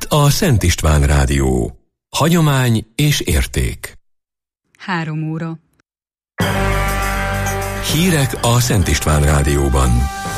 a Szent István Rádió. Hagyomány és érték. 3 óra. Hírek a Szent István Rádióban.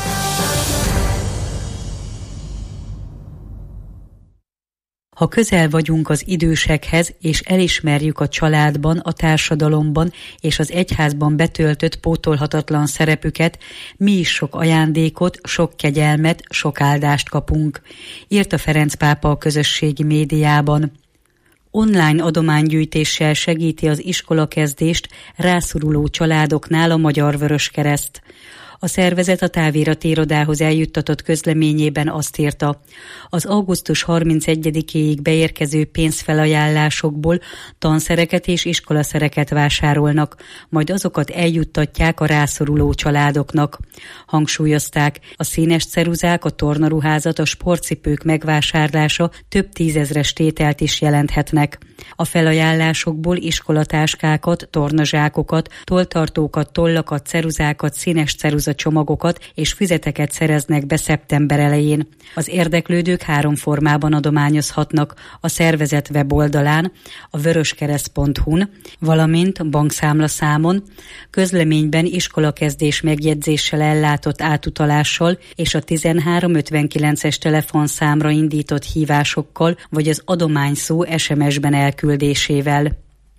Ha közel vagyunk az idősekhez, és elismerjük a családban, a társadalomban és az egyházban betöltött pótolhatatlan szerepüket, mi is sok ajándékot, sok kegyelmet, sok áldást kapunk, írta Ferenc pápa a közösségi médiában. Online adománygyűjtéssel segíti az iskolakezdést rászoruló családoknál a Magyar Vöröskereszt. A szervezet a távirati irodához eljuttatott közleményében azt írta: az augusztus 31-éig beérkező pénzfelajánlásokból tanszereket és iskolaszereket vásárolnak, majd azokat eljuttatják a rászoruló családoknak. Hangsúlyozták, a színes ceruzák, a tornaruházat, a sportcipők megvásárlása több tízezres tételt is jelenthetnek. A felajánlásokból iskolatáskákat, tornazsákokat, tolltartókat, tollakat, ceruzákat, színes csomagokat és füzeteket szereznek be szeptember elején. Az érdeklődők 3 formában adományozhatnak: a szervezet weboldalán, a vöröskereszt.hu-n, valamint bankszámlaszámon, közleményben iskolakezdés megjegyzéssel ellátott átutalással és a 1359-es telefonszámra indított hívásokkal vagy az adományszó SMS-ben elküldésével.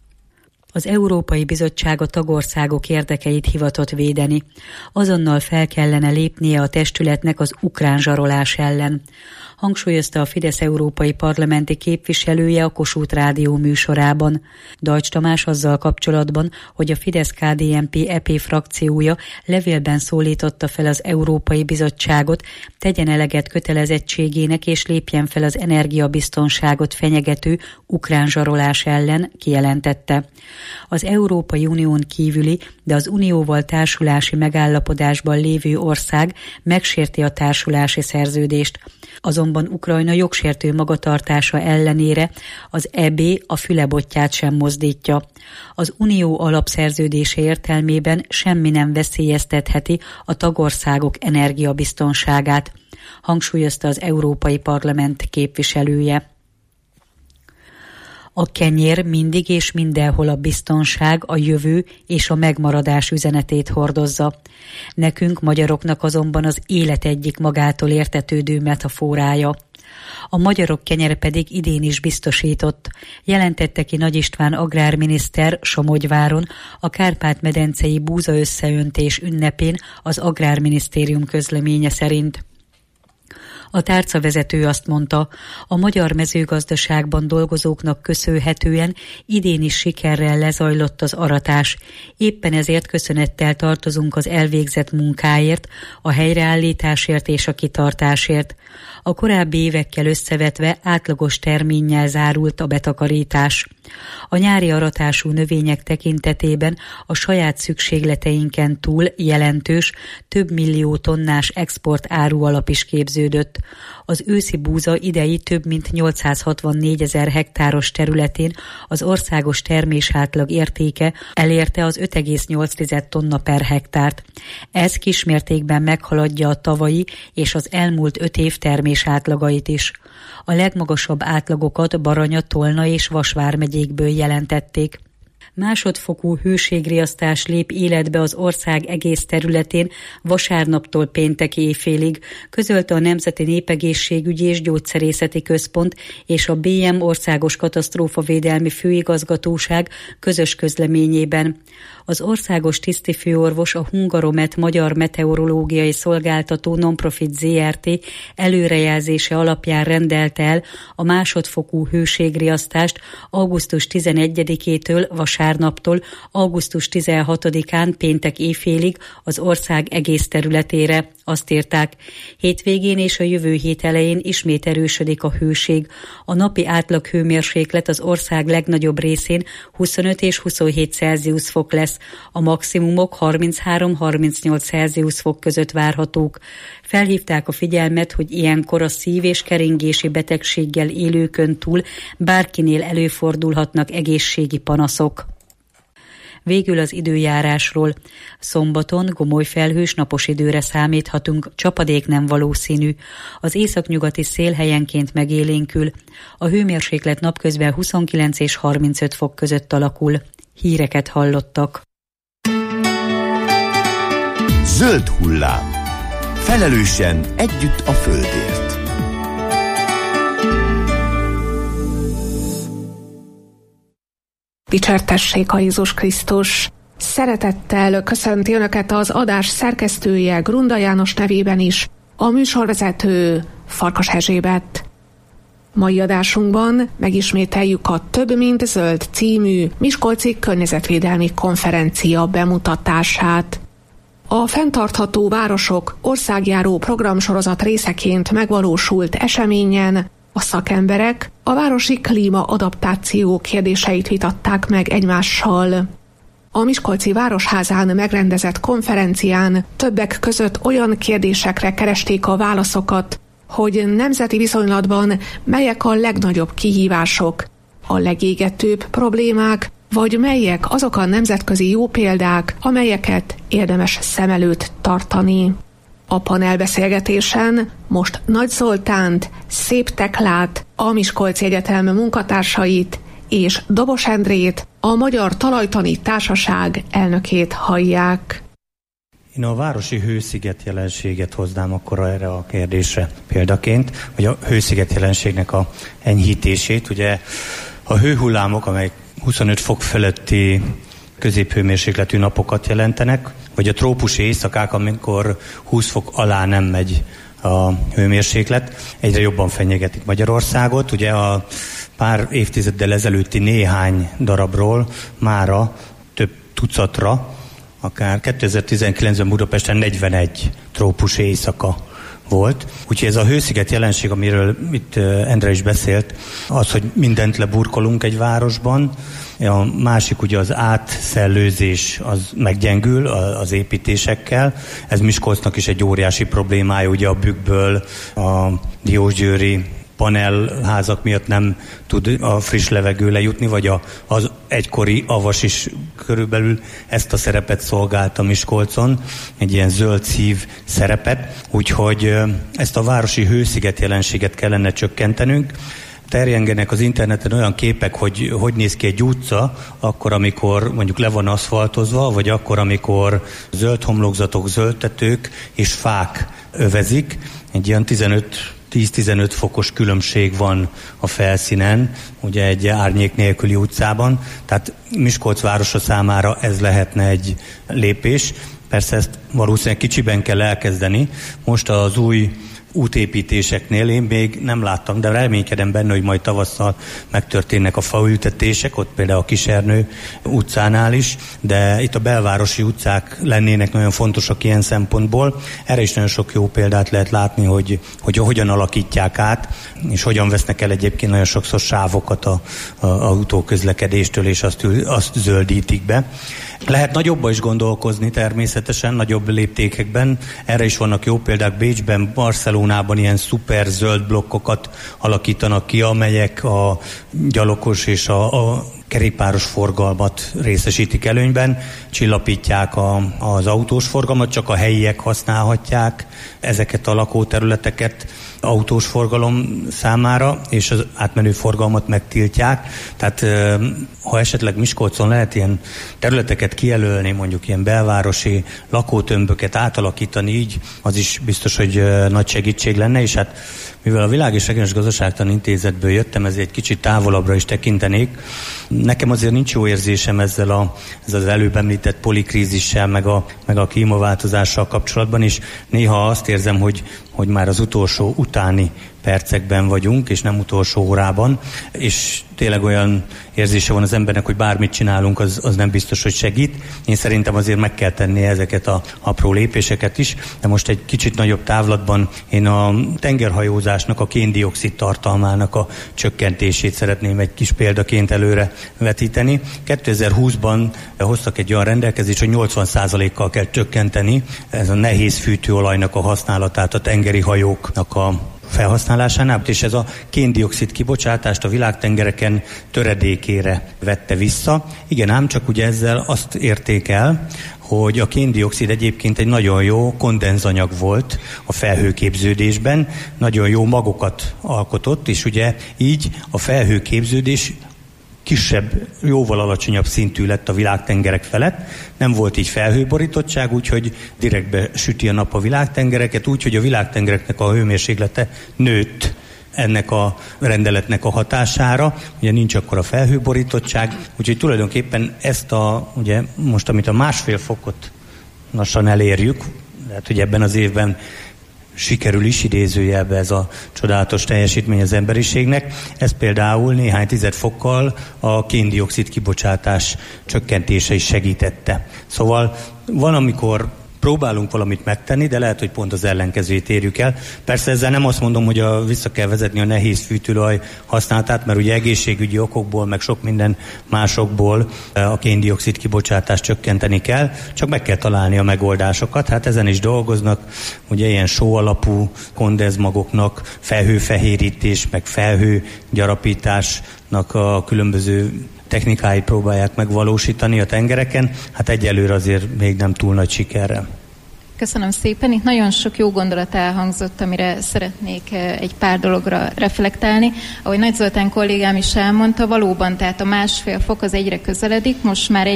Az Európai Bizottság a tagországok érdekeit hivatott védeni. Azonnal fel kellene lépnie a testületnek az ukrán zsarolás ellen, hangsúlyozta a Fidesz európai parlamenti képviselője a Kossuth Rádió műsorában. Deutsch Tamás azzal kapcsolatban, hogy a Fidesz-KDNP EP frakciója levélben szólította fel az Európai Bizottságot, tegyen eleget kötelezettségének és lépjen fel az energiabiztonságot fenyegető ukrán zsarolás ellen, kijelentette. Az Európai Unión kívüli, de az Unióval társulási megállapodásban lévő ország megsérti a társulási szerződést. Azonban Ukrajna jogsértő magatartása ellenére az EB a fülebotját sem mozdítja. Az Unió alapszerződése értelmében semmi nem veszélyeztetheti a tagországok energiabiztonságát, hangsúlyozta az Európai Parlament képviselője. A kenyér mindig és mindenhol a biztonság, a jövő és a megmaradás üzenetét hordozza. Nekünk, magyaroknak azonban az élet egyik magától értetődő metaforája. A magyarok kenyere pedig idén is biztosított, jelentette ki Nagy István agrárminiszter Somogyváron a Kárpát-medencei búza összeöntés ünnepén az Agrárminisztérium közleménye szerint. A tárcavezető azt mondta, a magyar mezőgazdaságban dolgozóknak köszönhetően idén is sikerrel lezajlott az aratás. Éppen ezért köszönettel tartozunk az elvégzett munkáért, a helyreállításért és a kitartásért. A korábbi évekkel összevetve átlagos terménnyel zárult a betakarítás. A nyári aratású növények tekintetében a saját szükségleteinken túl jelentős, több millió tonnás export árualap is képződött. Az őszi búza idei több mint 864 000 hektáros területén az országos termésátlag értéke elérte az 5,8 tonna per hektárt. Ez kismértékben meghaladja a tavalyi és az elmúlt 5 év termésátlagait is. A legmagasabb átlagokat Baranya, Tolna és Vas vármegyékből jelentették. Másodfokú hőségriasztás lép életbe az ország egész területén vasárnaptól péntek éjfélig, közölte a Nemzeti Népegészségügyi és Gyógyszerészeti Központ és a BM Országos Katasztrófavédelmi Főigazgatóság közös közleményében. Az országos tisztifőorvos a Hungaromet Magyar Meteorológiai Szolgáltató Nonprofit Zrt. Előrejelzése alapján rendelte el a másodfokú hőségriasztást augusztus 11-től vasárnaptól augusztus 16-án péntek éjfélig az ország egész területére. Azt írták, hétvégén és a jövő hét elején ismét erősödik a hőség. A napi átlag hőmérséklet az ország legnagyobb részén 25 és 27 Celsius fok lesz, a maximumok 33-38 Celsius fok között várhatók. Felhívták a figyelmet, hogy ilyenkor a szív- és keringési betegséggel élőkön túl bárkinél előfordulhatnak egészségi panaszok. Végül az időjárásról. Szombaton gomoly felhős napos időre számíthatunk, csapadék nem valószínű. Az északnyugati szél helyenként megélénkül. A hőmérséklet napközben 29 és 35 fok között alakul. Híreket hallottak. Zöld hullám. Felelősen együtt a földért. Dicsértessék a Jézus Krisztus! Szeretettel köszönti Önöket az adás szerkesztője Grunda János nevében is, a műsorvezető Farkas Erzsébet. Mai adásunkban megismételjük a Több mint Zöld című miskolci környezetvédelmi konferencia bemutatását. A Fenntartható Városok országjáró programsorozat részeként megvalósult eseményen a szakemberek a városi klímaadaptáció kérdéseit vitatták meg egymással. A Miskolci Városházán megrendezett konferencián többek között olyan kérdésekre keresték a válaszokat, hogy nemzeti viszonylatban melyek a legnagyobb kihívások, a legégetőbb problémák, vagy melyek azok a nemzetközi jó példák, amelyeket érdemes szem előtt tartani. A panelbeszélgetésen most Nagy Zoltánt, Szép Teklát, a Miskolci Egyetem munkatársait és Dobos Endrét, a Magyar Talajtani Társaság elnökét hallják. Én a városi hősziget jelenséget hoznám akkor erre a kérdésre példaként, vagy a hősziget jelenségnek a enyhítését. Ugye a hőhullámok, amelyek 25 fok feletti középhőmérsékletű napokat jelentenek, vagy a trópusi éjszakák, amikor 20 fok alá nem megy a hőmérséklet, egyre jobban fenyegetik Magyarországot. Ugye a pár évtizeddel ezelőtti néhány darabról mára több tucatra, akár 2019-ben Budapesten 41 trópusi éjszaka volt. Úgyhogy ez a hősziget jelenség, amiről itt Endre is beszélt, az, hogy mindent leburkolunk egy városban. A másik ugye az átszellőzés az meggyengül az építésekkel. Ez Miskolcnak is egy óriási problémája, ugye a Bükkből a diósgyőri panelházak miatt nem tud a friss levegő lejutni, vagy az egykori Avas is körülbelül ezt a szerepet szolgálta Miskolcon, egy ilyen zöld szív szerepet, úgyhogy ezt a városi hősziget jelenséget kellene csökkentenünk. Terjengenek az interneten olyan képek, hogy néz ki egy utca, akkor, amikor mondjuk le van aszfaltozva, vagy akkor, amikor zöld homlokzatok, zöld tetők és fák övezik. Egy ilyen 10-15 fokos különbség van a felszínen, ugye egy árnyék nélküli utcában, tehát Miskolc városa számára ez lehetne egy lépés. Persze ezt valószínűleg kicsiben kell elkezdeni. Most az új útépítéseknél én még nem láttam, de reménykedem benne, hogy majd tavasszal megtörténnek a faültetések, ott például a Kisernő utcánál is, de itt a belvárosi utcák lennének nagyon fontosak ilyen szempontból. Erre is nagyon sok jó példát lehet látni, hogy hogyan alakítják át, és hogyan vesznek el egyébként nagyon sokszor sávokat a autóközlekedéstől, és azt zöldítik be. Lehet nagyobba is gondolkozni természetesen, nagyobb léptékekben. Erre is vannak jó példák. Bécsben, Barcelonában ilyen szuper zöld blokkokat alakítanak ki, amelyek a gyalogos és a kerékpáros forgalmat részesítik előnyben, csillapítják az autós forgalmat, csak a helyiek használhatják ezeket a lakóterületeket autós forgalom számára, és az átmenő forgalmat megtiltják. Tehát ha esetleg Miskolcon lehet ilyen területeket kijelölni, mondjuk ilyen belvárosi lakótömböket átalakítani így, az is biztos, hogy nagy segítség lenne, és hát mivel a Világ és Regionális Gazdaságtani Intézetből jöttem, ezért egy kicsit távolabbra is tekintenék. Nekem azért nincs jó érzésem ezzel az előbb említett polikrízissel, meg a klímaváltozással kapcsolatban, és néha azt érzem, hogy már az utolsó utáni percekben vagyunk, és nem utolsó órában, és tényleg olyan érzése van az embernek, hogy bármit csinálunk, az nem biztos, hogy segít. Én szerintem azért meg kell tenni ezeket a apró lépéseket is, de most egy kicsit nagyobb távlatban én a tengerhajózásnak a kén-dioxid tartalmának a csökkentését szeretném egy kis példaként előre vetíteni. 2020-ban hoztak egy olyan rendelkezést, hogy 80%-kal kell csökkenteni ez a nehéz fűtőolajnak a használatát a tengeri hajóknak a felhasználásánál, és ez a kén-dioxid kibocsátást a világtengereken töredékére vette vissza. Igen, ám csak ugye ezzel azt érték el, hogy a kén-dioxid egyébként egy nagyon jó kondenzanyag volt a felhőképződésben, nagyon jó magokat alkotott, és ugye így a felhőképződés kisebb, jóval alacsonyabb szintű lett a világtengerek felett. Nem volt így felhőborítottság, úgyhogy direktbe süti a nap a világtengereket, úgyhogy a világtengereknek a hőmérséklete nőtt ennek a rendeletnek a hatására. Ugye nincs akkor a felhőborítottság, úgyhogy tulajdonképpen ezt ugye most, amit a 1,5 fokot lassan elérjük, lehet, hogy ebben az évben sikerül is, idézőjelbe ez a csodálatos teljesítmény az emberiségnek. Ez például néhány tized fokkal a kén-dioxid kibocsátás csökkentése is segítette. Szóval van, amikor próbálunk valamit megtenni, de lehet, hogy pont az ellenkezőjét érjük el. Persze ezzel nem azt mondom, hogy vissza kell vezetni a nehéz fűtőolaj használatát, mert ugye egészségügyi okokból, meg sok minden másokból a kén-dioxid kibocsátást csökkenteni kell, csak meg kell találni a megoldásokat. Hát ezen is dolgoznak, ugye ilyen só alapú kondenzmagoknak, felhőfehérítés, meg felhőgyarapításnak a különböző technikáit próbálják megvalósítani a tengereken, hát egyelőre azért még nem túl nagy sikerrel. Köszönöm szépen. Itt nagyon sok jó gondolat elhangzott, amire szeretnék egy pár dologra reflektálni. Ahogy Nagy Zoltán kollégám is elmondta, valóban, tehát a 1,5 fok az egyre közeledik, most már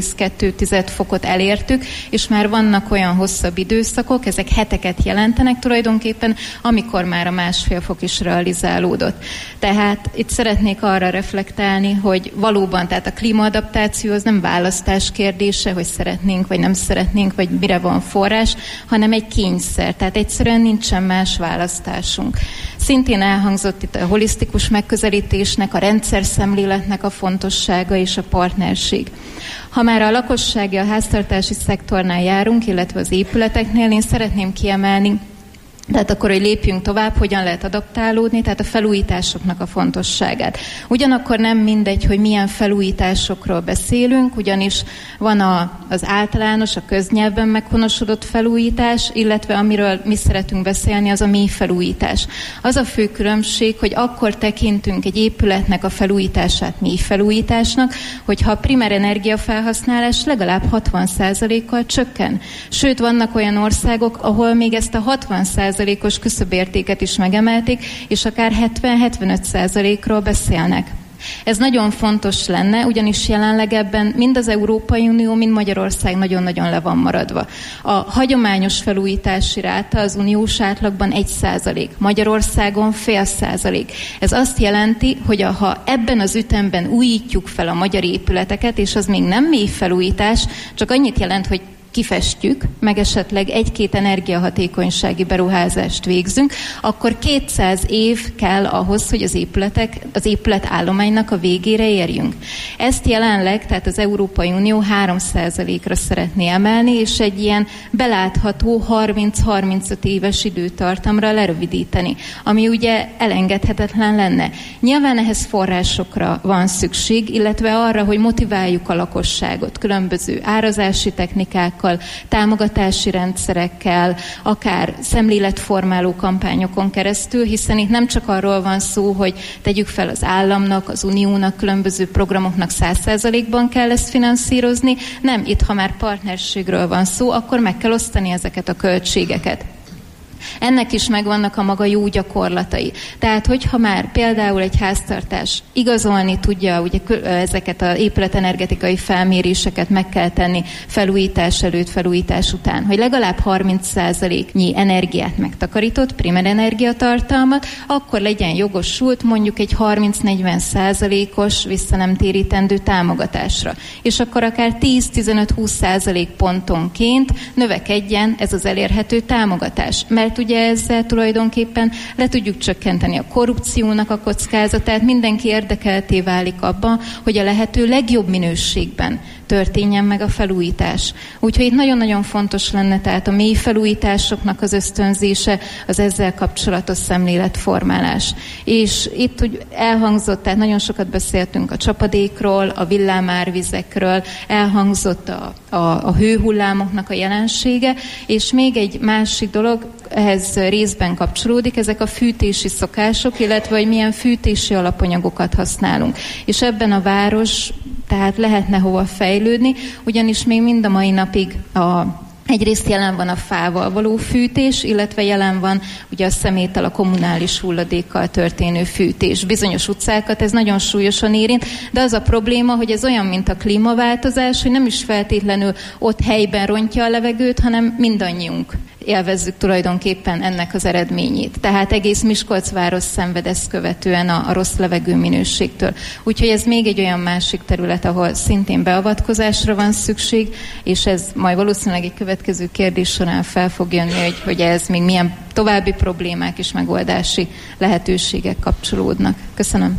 1,2 fokot elértük, és már vannak olyan hosszabb időszakok, ezek heteket jelentenek tulajdonképpen, amikor már a 1,5 fok is realizálódott. Tehát itt szeretnék arra reflektálni, hogy valóban, tehát a klímaadaptáció az nem választás kérdése, hogy szeretnénk, vagy nem szeretnénk, vagy mire van forrás, hanem egy kényszer, tehát egyszerűen nincsen más választásunk. Szintén elhangzott itt a holisztikus megközelítésnek, a rendszerszemléletnek a fontossága és a partnerség. Ha már a lakossági, a háztartási szektornál járunk, illetve az épületeknél, én szeretném kiemelni, tehát akkor, hogy lépjünk tovább, hogyan lehet adaptálódni, tehát a felújításoknak a fontosságát. Ugyanakkor nem mindegy, hogy milyen felújításokról beszélünk, ugyanis van az általános, a köznyelvben meghonosodott felújítás, illetve amiről mi szeretünk beszélni, az a mély felújítás. Az a fő különbség, hogy akkor tekintünk egy épületnek a felújítását mély felújításnak, hogyha a primer energiafelhasználás legalább 60%-kal csökken. Sőt, vannak olyan országok, ahol még ezt a 60%-os küszöbértéket is megemelték, és akár 70-75%-ról beszélnek. Ez nagyon fontos lenne, ugyanis jelenleg ebben mind az Európai Unió, mind Magyarország nagyon-nagyon le van maradva. A hagyományos felújítási ráta az uniós átlagban 1%, Magyarországon 0,5%. Ez azt jelenti, hogy ha ebben az ütemben újítjuk fel a magyar épületeket, és az még nem mély felújítás, csak annyit jelent, hogy kifestjük, meg esetleg 1-2 energiahatékonysági beruházást végzünk, akkor 200 év kell ahhoz, hogy az épületállománynak a végére érjünk. Ezt jelenleg, tehát az Európai Unió 3%-ra szeretné emelni, és egy ilyen belátható 30-35 éves időtartamra lerövidíteni, ami ugye elengedhetetlen lenne. Nyilván ehhez forrásokra van szükség, illetve arra, hogy motiváljuk a lakosságot különböző árazási technikákkal, támogatási rendszerekkel, akár szemléletformáló kampányokon keresztül, hiszen itt nem csak arról van szó, hogy tegyük fel az államnak, az uniónak, különböző programoknak 100%-ban kell ezt finanszírozni, nem, itt ha már partnerségről van szó, akkor meg kell osztani ezeket a költségeket. Ennek is megvannak a maga jó gyakorlatai. Tehát, hogyha már például egy háztartás igazolni tudja, ugye ezeket az épületenergetikai felméréseket meg kell tenni felújítás előtt, felújítás után, hogy legalább 30%-nyi energiát megtakarított, primer energiatartalmat, akkor legyen jogosult mondjuk egy 30-40%-os visszanemtérítendő támogatásra. És akkor akár 10-15-20% pontonként növekedjen ez az elérhető támogatás. Mert ugye ezzel tulajdonképpen le tudjuk csökkenteni a korrupciónak a kockázatát, mindenki érdekelté válik abban, hogy a lehető legjobb minőségben történjen meg a felújítás. Úgyhogy itt nagyon-nagyon fontos lenne tehát a mély felújításoknak az ösztönzése, az ezzel kapcsolatos szemléletformálás. És itt úgy elhangzott, tehát nagyon sokat beszéltünk a csapadékról, a villámárvizekről, elhangzott a hőhullámoknak a jelensége, és még egy másik dolog, ehhez részben kapcsolódik, ezek a fűtési szokások, illetve hogy milyen fűtési alapanyagokat használunk. És ebben a város tehát lehetne hova fejlődni, ugyanis még mind a mai napig egyrészt jelen van a fával való fűtés, illetve jelen van ugye a szeméttel, a kommunális hulladékkal történő fűtés. Bizonyos utcákat ez nagyon súlyosan érint, de az a probléma, hogy ez olyan, mint a klímaváltozás, hogy nem is feltétlenül ott helyben rontja a levegőt, hanem mindannyiunk élvezzük tulajdonképpen ennek az eredményét. Tehát egész Miskolcváros szenved ezt követően a rossz levegő minőségtől. Úgyhogy ez még egy olyan másik terület, ahol szintén beavatkozásra van szükség, és ez majd valószínűleg egy következő kérdés során fel fog jönni, hogy ez még milyen további problémák és megoldási lehetőségek kapcsolódnak. Köszönöm.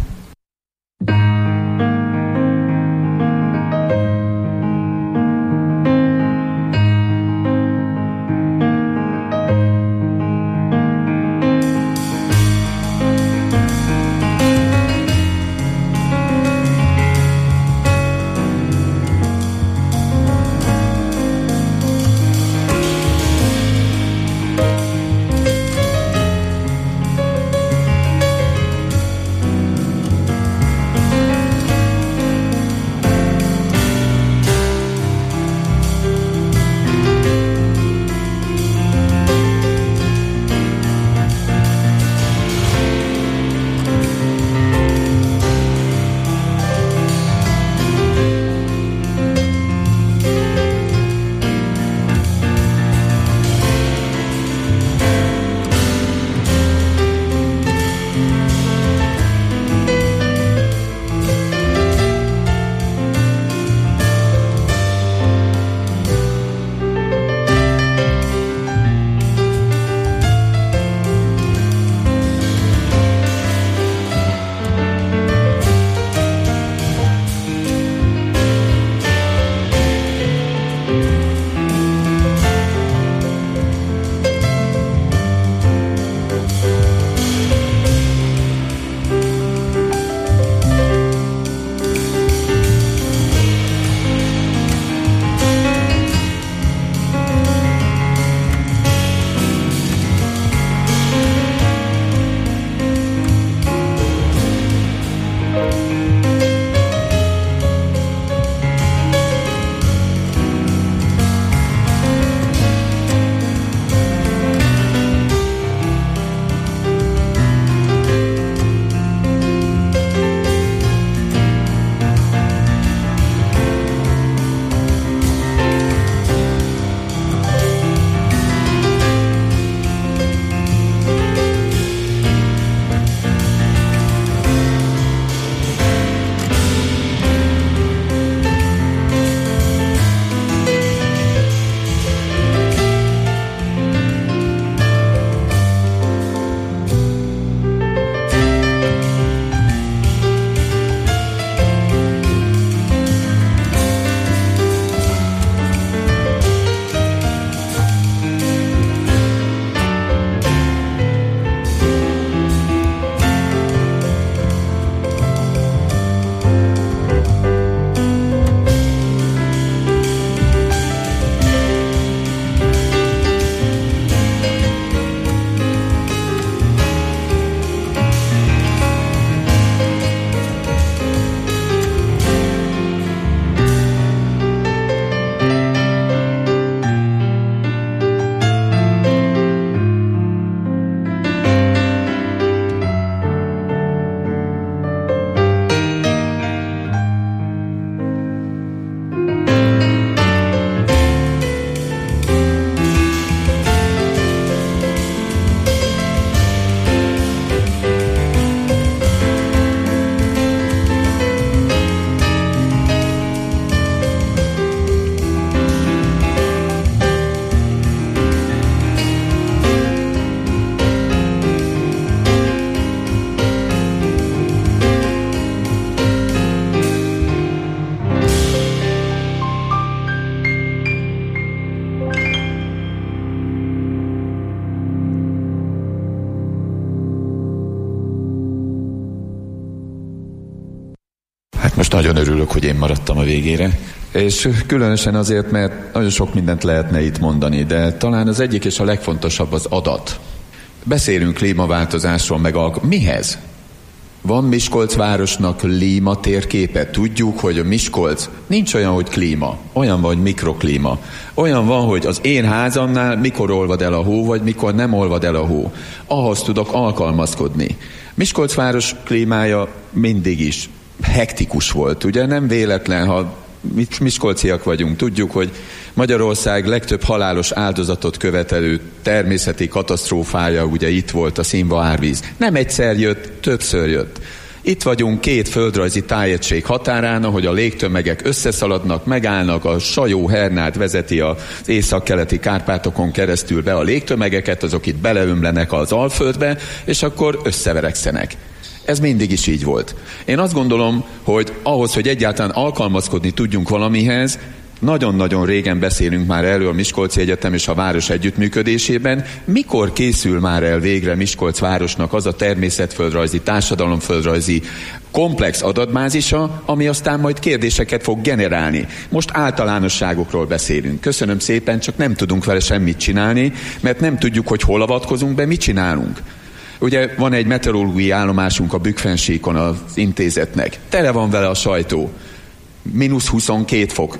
Hát most nagyon örülök, hogy én maradtam a végére. És különösen azért, mert nagyon sok mindent lehetne itt mondani, de talán az egyik és a legfontosabb az adat. Beszélünk klímaváltozásról, meg mihez? Van Miskolc városnak klíma térképe? Tudjuk, hogy a Miskolc nincs olyan, hogy klíma. Olyan van, hogy mikroklíma. Olyan van, hogy az én házamnál mikor olvad el a hó, vagy mikor nem olvad el a hó. Ahhoz tudok alkalmazkodni. Miskolc város klímája mindig is hektikus volt. Ugye nem véletlen, ha miskolciak vagyunk, tudjuk, hogy Magyarország legtöbb halálos áldozatot követelő természeti katasztrófája ugye itt volt a Szimbva árvíz. Nem egyszer jött, többször jött. Itt vagyunk két földrajzi tájegység határán, ahogy a légtömegek összeszaladnak, megállnak, a Sajó-Hernát vezeti az északkeleti Kárpátokon keresztül be a légtömegeket, azok itt beleömlenek az Alföldbe, és akkor összeverekszenek. Ez mindig is így volt. Én azt gondolom, hogy ahhoz, hogy egyáltalán alkalmazkodni tudjunk valamihez, nagyon-nagyon régen beszélünk már erről a Miskolci Egyetem és a város együttműködésében. Mikor készül már el végre Miskolc városnak az a természetföldrajzi, társadalomföldrajzi komplex adatbázisa, ami aztán majd kérdéseket fog generálni. Most általánosságokról beszélünk. Köszönöm szépen, csak nem tudunk vele semmit csinálni, mert nem tudjuk, hogy hol avatkozunk be, mit csinálunk. Ugye van egy meteorológiai állomásunk a Bükkfensíkon az intézetnek. Tele van vele a sajtó. -22 fok,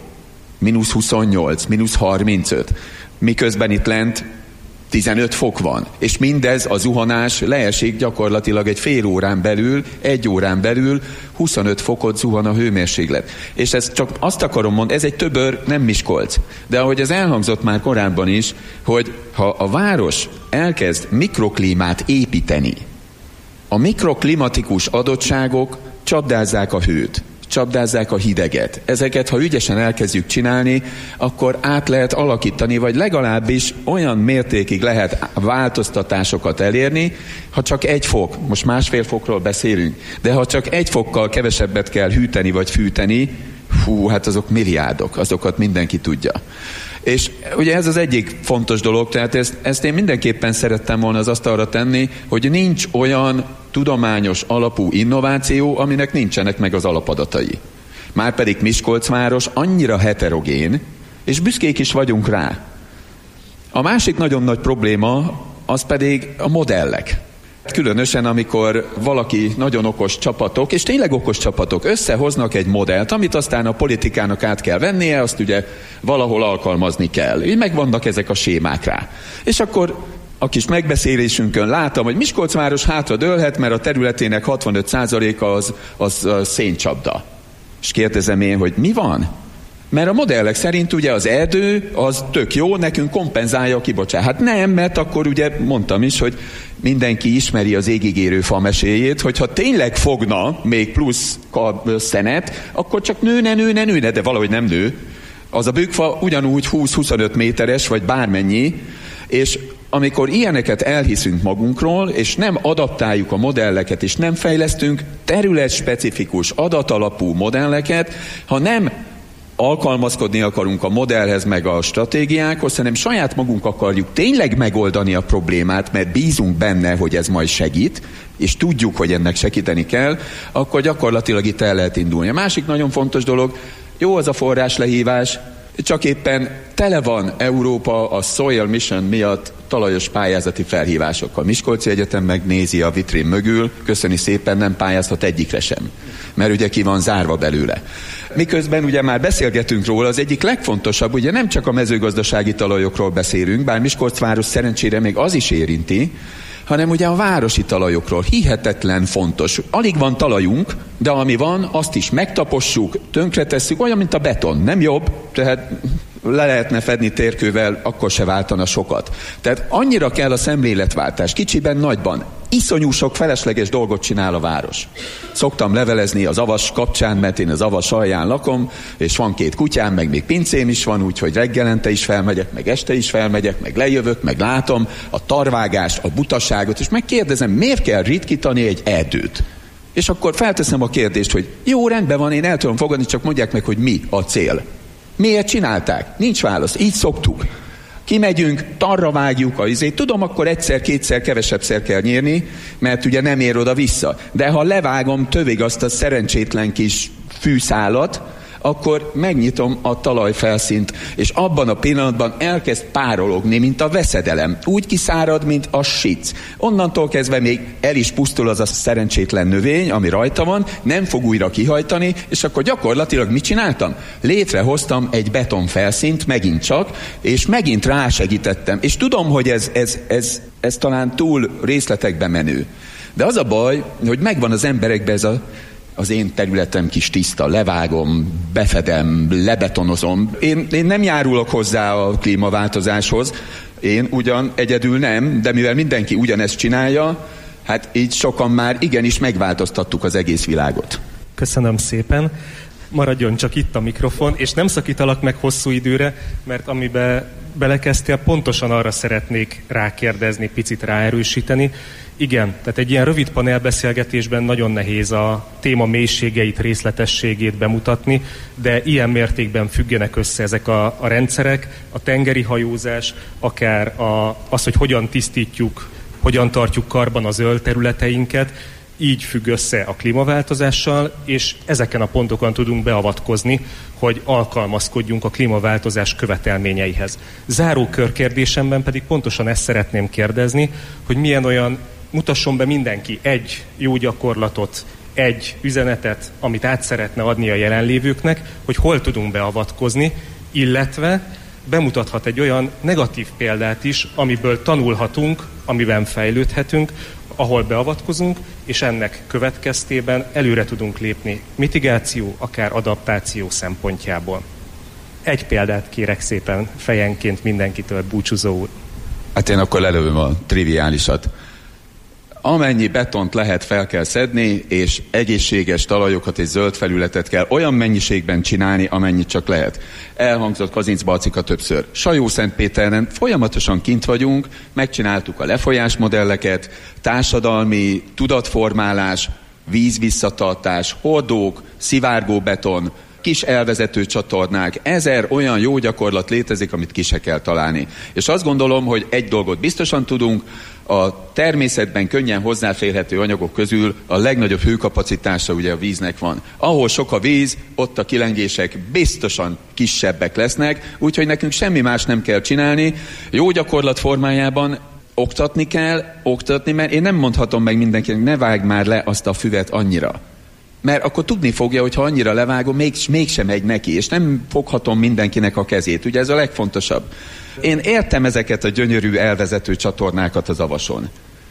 -28, -35. Miközben itt lent 15 fok van. És mindez a zuhanás leesik gyakorlatilag egy fél órán belül, 1 órán belül 25 fokot zuhan a hőmérséklet. És ezt csak azt akarom mondani, ez egy Töbör, nem Miskolc. De ahogy ez elhangzott már korábban is, hogy ha a város elkezd mikroklímát építeni, a mikroklimatikus adottságok csapdázzák a hőt, csapdázzák a hideget. Ezeket, ha ügyesen elkezdjük csinálni, akkor át lehet alakítani, vagy legalábbis olyan mértékig lehet változtatásokat elérni, ha csak 1 fok, most 1,5 fokról beszélünk, de ha csak 1 fokkal kevesebbet kell hűteni vagy fűteni, hát azok milliárdok, azokat mindenki tudja. És ugye ez az egyik fontos dolog, tehát ezt én mindenképpen szerettem volna az asztalra tenni, hogy nincs olyan tudományos alapú innováció, aminek nincsenek meg az alapadatai. Márpedig Miskolc város annyira heterogén, és büszkék is vagyunk rá. A másik nagyon nagy probléma, az pedig a modellek. Különösen, amikor valaki nagyon okos csapatok, és tényleg okos csapatok összehoznak egy modellt, amit aztán a politikának át kell vennie, azt ugye valahol alkalmazni kell. Így megvannak ezek a sémák rá. És akkor a kis megbeszélésünkön látom, hogy Miskolcváros hátra dőlhet, mert a területének 65%-a az széncsapda. És kérdezem én, hogy mi van? Mert a modellek szerint ugye az erdő az tök jó, nekünk kompenzálja a kibocsát. Hát nem, mert akkor ugye mondtam is, hogy mindenki ismeri az égig érő fa meséjét, hogyha tényleg fogna még plusz szenet, akkor csak nőne, de valahogy nem nő. Az a bükkfa ugyanúgy 20-25 méteres, vagy bármennyi, és amikor ilyeneket elhiszünk magunkról, és nem adaptáljuk a modelleket, és nem fejlesztünk területspecifikus, adatalapú modelleket, ha nem alkalmazkodni akarunk a modellhez, meg a stratégiákhoz, hanem saját magunk akarjuk tényleg megoldani a problémát, mert bízunk benne, hogy ez majd segít, és tudjuk, hogy ennek segíteni kell, akkor gyakorlatilag itt el lehet indulni. A másik nagyon fontos dolog, jó az a forráslehívás, csak éppen tele van Európa a Soil Mission miatt talajos pályázati felhívásokkal. Miskolci Egyetem megnézi a vitrén mögül, köszöni szépen, nem pályázhat egyikre sem, mert ugye ki van zárva belőle. Miközben ugye már beszélgetünk róla, az egyik legfontosabb, ugye nem csak a mezőgazdasági talajokról beszélünk, bár Miskolcváros szerencsére még az is érinti, hanem ugye a városi talajokról. Hihetetlen fontos. Alig van talajunk, de ami van, azt is megtapossuk, tönkretesszük, olyan, mint a beton. Nem jobb, tehát le lehetne fedni térkővel, akkor se váltana sokat. Tehát annyira kell a szemléletváltás, kicsiben, nagyban. Iszonyú sok felesleges dolgot csinál a város. Szoktam levelezni az Avas kapcsán, mert én az Avas alján lakom, és van 2 kutyám, meg még pincém is van, úgyhogy reggelente is felmegyek, meg este is felmegyek, meg lejövök, meg látom a tarvágást, a butaságot, és megkérdezem, miért kell ritkítani egy erdőt? És akkor felteszem a kérdést, hogy jó, rendben van, én el tudom fogadni, csak mondják meg, hogy mi a cél. Miért csinálták? Nincs válasz, így szoktuk. Kimegyünk, tarra vágjuk a izét. Tudom, akkor 1-2-szer kevesebbszer kell nyírni, mert ugye nem ér oda vissza. De ha levágom tövig azt a szerencsétlen kis fűszálat, akkor megnyitom a talajfelszínt, és abban a pillanatban elkezd párologni, mint a veszedelem. Úgy kiszárad, mint a sic. Onnantól kezdve még el is pusztul az a szerencsétlen növény, ami rajta van, nem fog újra kihajtani, és akkor gyakorlatilag mit csináltam? Létrehoztam egy betonfelszínt, megint csak, és megint rásegítettem. És tudom, hogy ez talán túl részletekbe menő. De az a baj, hogy megvan az emberekben ez az én területem kis tiszta, levágom, befedem, lebetonozom. Én nem járulok hozzá a klímaváltozáshoz, én ugyan egyedül nem, de mivel mindenki ugyanezt csinálja, hát így sokan már igenis megváltoztattuk az egész világot. Köszönöm szépen. Maradjon csak itt a mikrofon, és nem szakítalak meg hosszú időre, mert amiben belekezdtél, pontosan arra szeretnék rákérdezni, picit ráerősíteni. Igen, tehát egy ilyen rövid panelbeszélgetésben nagyon nehéz a téma mélységeit, részletességét bemutatni, de ilyen mértékben függenek össze ezek a rendszerek, a tengeri hajózás, akár az, hogy hogyan tisztítjuk, hogyan tartjuk karban a zöld területeinket, így függ össze a klímaváltozással, és ezeken a pontokon tudunk beavatkozni, hogy alkalmazkodjunk a klímaváltozás követelményeihez. Záró körkérdésemben pedig pontosan ezt szeretném kérdezni, hogy milyen olyan, mutasson be mindenki egy jó gyakorlatot, egy üzenetet, amit át szeretne adni a jelenlévőknek, hogy hol tudunk beavatkozni, illetve bemutathat egy olyan negatív példát is, amiből tanulhatunk, amiben fejlődhetünk, ahol beavatkozunk, és ennek következtében előre tudunk lépni mitigáció, akár adaptáció szempontjából. Egy példát kérek szépen fejenként mindenkitől, búcsúzó úr. Hát én akkor lelövöm a triviálisat. Amennyi betont lehet, fel kell szedni, és egészséges talajokat és zöld felületet kell olyan mennyiségben csinálni, amennyit csak lehet. Elhangzott Kazinc Balcika többször. Sajó-Szentpéteren folyamatosan kint vagyunk, megcsináltuk a lefolyásmodelleket, társadalmi tudatformálás, vízvisszatartás, hordók, szivárgóbeton, kis elvezető csatornák, 1000 olyan jó gyakorlat létezik, amit ki se kell találni. És azt gondolom, hogy egy dolgot biztosan tudunk, a természetben könnyen hozzáférhető anyagok közül a legnagyobb hőkapacitása ugye a víznek van. Ahol sok a víz, ott a kilengések biztosan kisebbek lesznek, úgyhogy nekünk semmi más nem kell csinálni. Jó gyakorlat formájában oktatni kell, mert én nem mondhatom meg mindenkinek, ne vágj már le azt a füvet annyira. Mert akkor tudni fogja, hogy ha annyira levágom, mégsem megy neki, és nem foghatom mindenkinek a kezét. Ugye ez a legfontosabb. Én értem ezeket a gyönyörű elvezető csatornákat az Avason.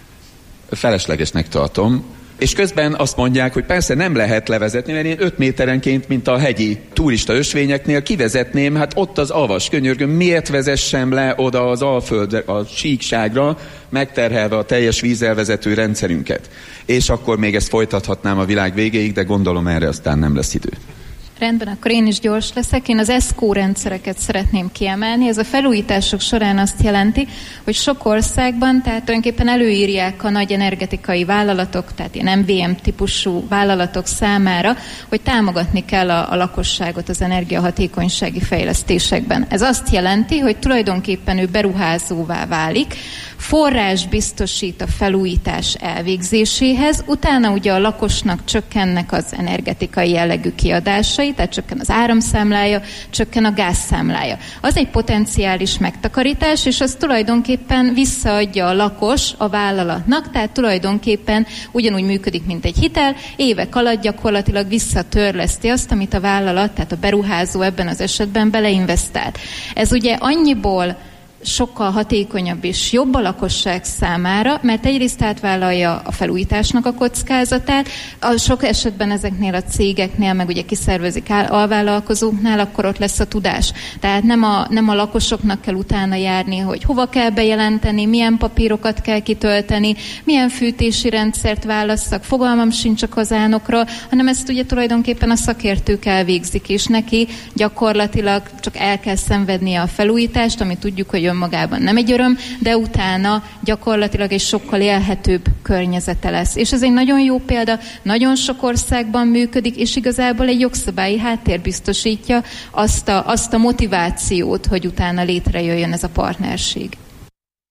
Feleslegesnek tartom. És közben azt mondják, hogy persze nem lehet levezetni, mert én 5 méterenként, mint a hegyi turista ösvényeknél kivezetném, hát ott az Avas, könyörgöm, miért vezessem le oda az Alföldre, a síkságra, megterhelve a teljes vízelvezető rendszerünket. És akkor még ezt folytathatnám a világ végéig, de gondolom erre aztán nem lesz idő. Rendben, akkor én is gyors leszek. Én az ESCO rendszereket szeretném kiemelni. Ez a felújítások során azt jelenti, hogy sok országban, tehát tulajdonképpen előírják a nagy energetikai vállalatok, tehát ilyen MVM típusú vállalatok számára, hogy támogatni kell a lakosságot az energiahatékonysági fejlesztésekben. Ez azt jelenti, hogy tulajdonképpen ő beruházóvá válik, forrás biztosít a felújítás elvégzéséhez, utána ugye a lakosnak csökkennek az energetikai jellegű kiadásai, tehát csökken az áramszámlája, csökken a gázszámlája. Az egy potenciális megtakarítás, és az tulajdonképpen visszaadja a lakos a vállalatnak, tehát tulajdonképpen ugyanúgy működik, mint egy hitel, évek alatt gyakorlatilag visszatörleszti azt, amit a vállalat, tehát a beruházó ebben az esetben beleinvestált. Ez ugye annyiból sokkal hatékonyabb és jobb a lakosság számára, mert egyrészt átvállalja a felújításnak a kockázatát, a sok esetben ezeknél a cégeknél, meg ugye kiszervezik alvállalkozóknál, akkor ott lesz a tudás. Tehát nem a lakosoknak kell utána járni, hogy hova kell bejelenteni, milyen papírokat kell kitölteni, milyen fűtési rendszert válasszak, fogalmam sincs a kazánokról, hanem ezt ugye tulajdonképpen a szakértők elvégzik, és neki gyakorlatilag csak el kell szenvednie a felújítást, ami tudjuk, hogy önmagában nem egy öröm, de utána gyakorlatilag egy sokkal élhetőbb környezete lesz. És ez egy nagyon jó példa, nagyon sok országban működik, és igazából egy jogszabályi háttér biztosítja azt a motivációt, hogy utána létrejöjjön ez a partnerség.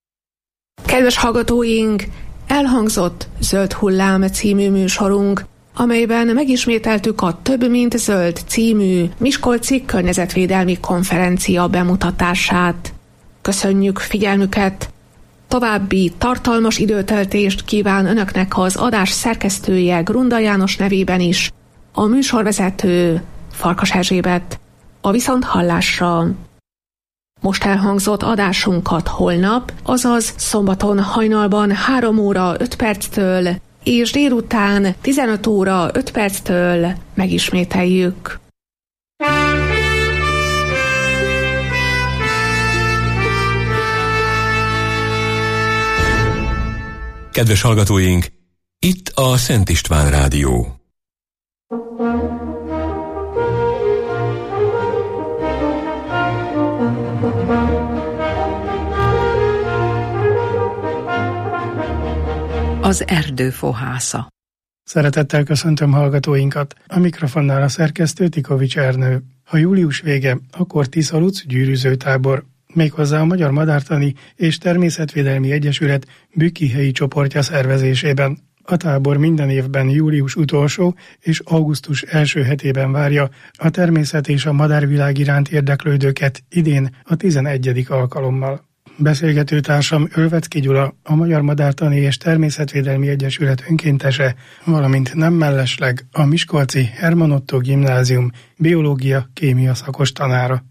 Kedves hallgatóink, elhangzott Zöld Hullám című műsorunk. amelyben megismételtük a Több mint zöld című miskolci környezetvédelmi konferencia bemutatását. Köszönjük figyelmüket! További tartalmas időtöltést kíván Önöknek az adás szerkesztője Grunda János nevében is, a műsorvezető Farkas Erzsébet. A viszonthallásra! Most elhangzott adásunkat holnap, azaz szombaton hajnalban 3 óra 5 perctől és délután 15 óra 5 perctől megismételjük. Kedves hallgatóink, itt a Szent István Rádió. Az erdő fohásza. Szeretettel köszöntöm hallgatóinkat. A mikrofonnál a szerkesztő Tikovics Ernő. Ha július vége, akkor Tiszaluc gyűrűzőtábor. Méghozzá a Magyar Madártani és Természetvédelmi Egyesület Bükki-helyi csoportja szervezésében. A tábor minden évben július utolsó és augusztus első hetében várja a természet és a madárvilág iránt érdeklődőket, idén a 11. alkalommal. Beszélgető társam Ölvecki Gyula, a Magyar Madártani és Természetvédelmi Egyesület önkéntese, valamint nem mellesleg a miskolci Herman Ottó Gimnázium biológia-kémia szakos tanára.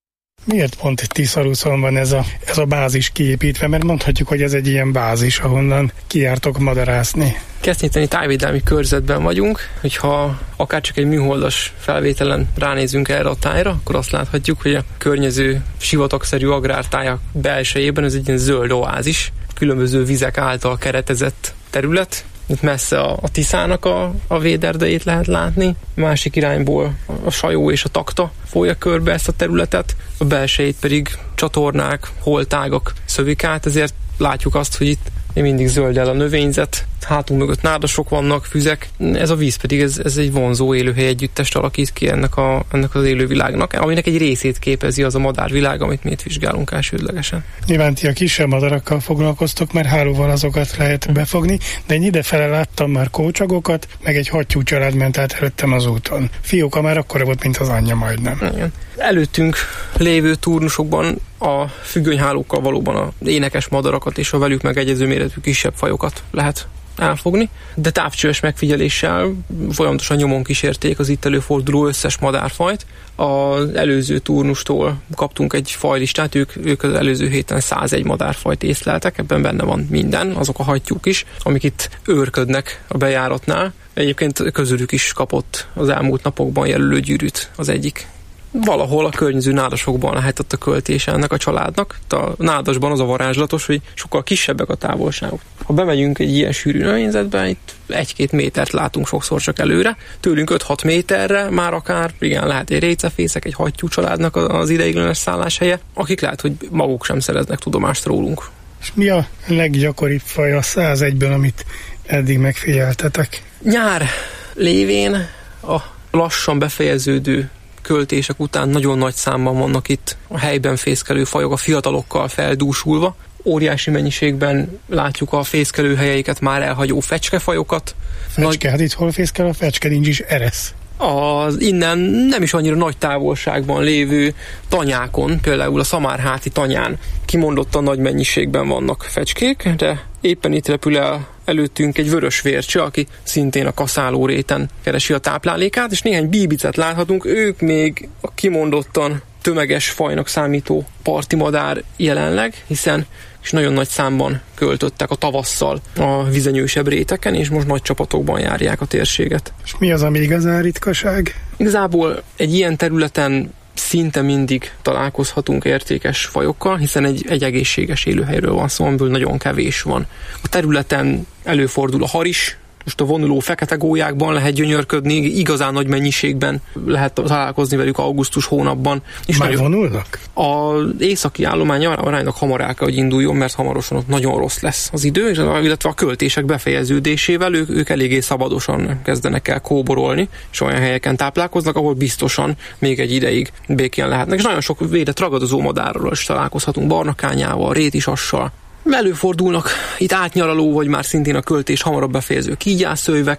Miért pont Tiszalucon van ez a bázis kiépítve? Mert mondhatjuk, hogy ez egy ilyen bázis, ahonnan kijártok madarászni. Kesztnyiteni tájvédelmi körzetben vagyunk, hogyha akár csak egy műholdas felvételen ránézünk erre a tájra, akkor azt láthatjuk, hogy a környező sivatagszerű agrártájak belsejében ez egy ilyen zöld oázis, különböző vizek által keretezett terület. Itt messze a Tiszának a véderdejét lehet látni, másik irányból a Sajó és a Takta folyja körbe ezt a területet, a belsejét pedig csatornák, holtágak szövik át, ezért látjuk azt, hogy itt mindig zöld el a növényzet, hátunk mögött nádasok vannak, füzek, ez a víz pedig ez egy vonzó élőhely együttest alakít ki ennek az élővilágnak, aminek egy részét képezi az a madárvilág, amit mi itt vizsgálunk elsődlegesen. Nyilván ti a kisebb madarakkal foglalkoztok, mert hálóval azokat lehet befogni, de én idefele láttam már kócsagokat, meg egy hattyú család ment át előttem az úton. Fióka már akkora volt, mint az anyja majdnem. Igen. Előttünk lévő turnusokban a függönyhálókkal valóban a énekes madarakat és a velük megegyező méretű kisebb fajokat lehet elfogni, de távcsöves megfigyeléssel folyamatosan nyomon kísérték az itt előforduló összes madárfajt. Az előző turnustól kaptunk egy fajlistát, ők az előző héten 101 madárfajt észleltek, ebben benne van minden, azok a hattyúk is, amik itt őrködnek a bejáratnál. Egyébként közülük is kapott az elmúlt napokban jelölő gyűrűt az egyik. Valahol a környező nádasokban lehetett a költése ennek a családnak. A nádasban az a varázslatos, hogy sokkal kisebbek a távolságok. Ha bemegyünk egy ilyen sűrű növényzetbe, itt 1-2 métert látunk sokszor csak előre. Tőlünk 5-6 méterre már akár, igen, lehet egy récefészek, egy hattyú családnak az ideiglenes szálláshelye, akik lehet, hogy maguk sem szereznek tudomást rólunk. És mi a leggyakoribb faj a 101-ből, amit eddig megfigyeltetek? Nyár lévén a lassan befejeződő költések után nagyon nagy számban vannak itt a helyben fészkelő fajok, a fiatalokkal feldúsulva. Óriási mennyiségben látjuk a fészkelőhelyeiket már elhagyó fecskefajokat. Fecske, hát itt hol fészkel a fecske, nincs is eresz. Az innen nem is annyira nagy távolságban lévő tanyákon, például a Szamárháti tanyán kimondottan nagy mennyiségben vannak fecskék, de éppen itt repül el előttünk egy vörös vércse, aki szintén a kaszáló réten keresi a táplálékát, és néhány bíbicet láthatunk, ők még a kimondottan tömeges fajnak számító parti madár jelenleg, hiszen és nagyon nagy számban költöttek a tavasszal a vizenyősebb réteken, és most nagy csapatokban járják a térséget. És mi az, ami igazán ritkaság? Igazából egy ilyen területen szinte mindig találkozhatunk értékes fajokkal, hiszen egy egészséges élőhelyről van szó, amiből nagyon kevés van. A területen előfordul a haris, most a vonuló fekete gólyákban lehet gyönyörködni, igazán nagy mennyiségben lehet találkozni velük augusztus hónapban. És már vonulnak? Az északi állomány aránylag hamar el kell, hogy induljon, mert hamarosan ott nagyon rossz lesz az idő, illetve a költések befejeződésével ők eléggé szabadosan kezdenek el kóborolni, és olyan helyeken táplálkoznak, ahol biztosan még egy ideig békén lehetnek. És nagyon sok védett ragadozó madárral is találkozhatunk, barnakányával, rétisassal. Előfordulnak itt átnyaraló, vagy már szintén a költés hamarabb befejező kígyászőjvek,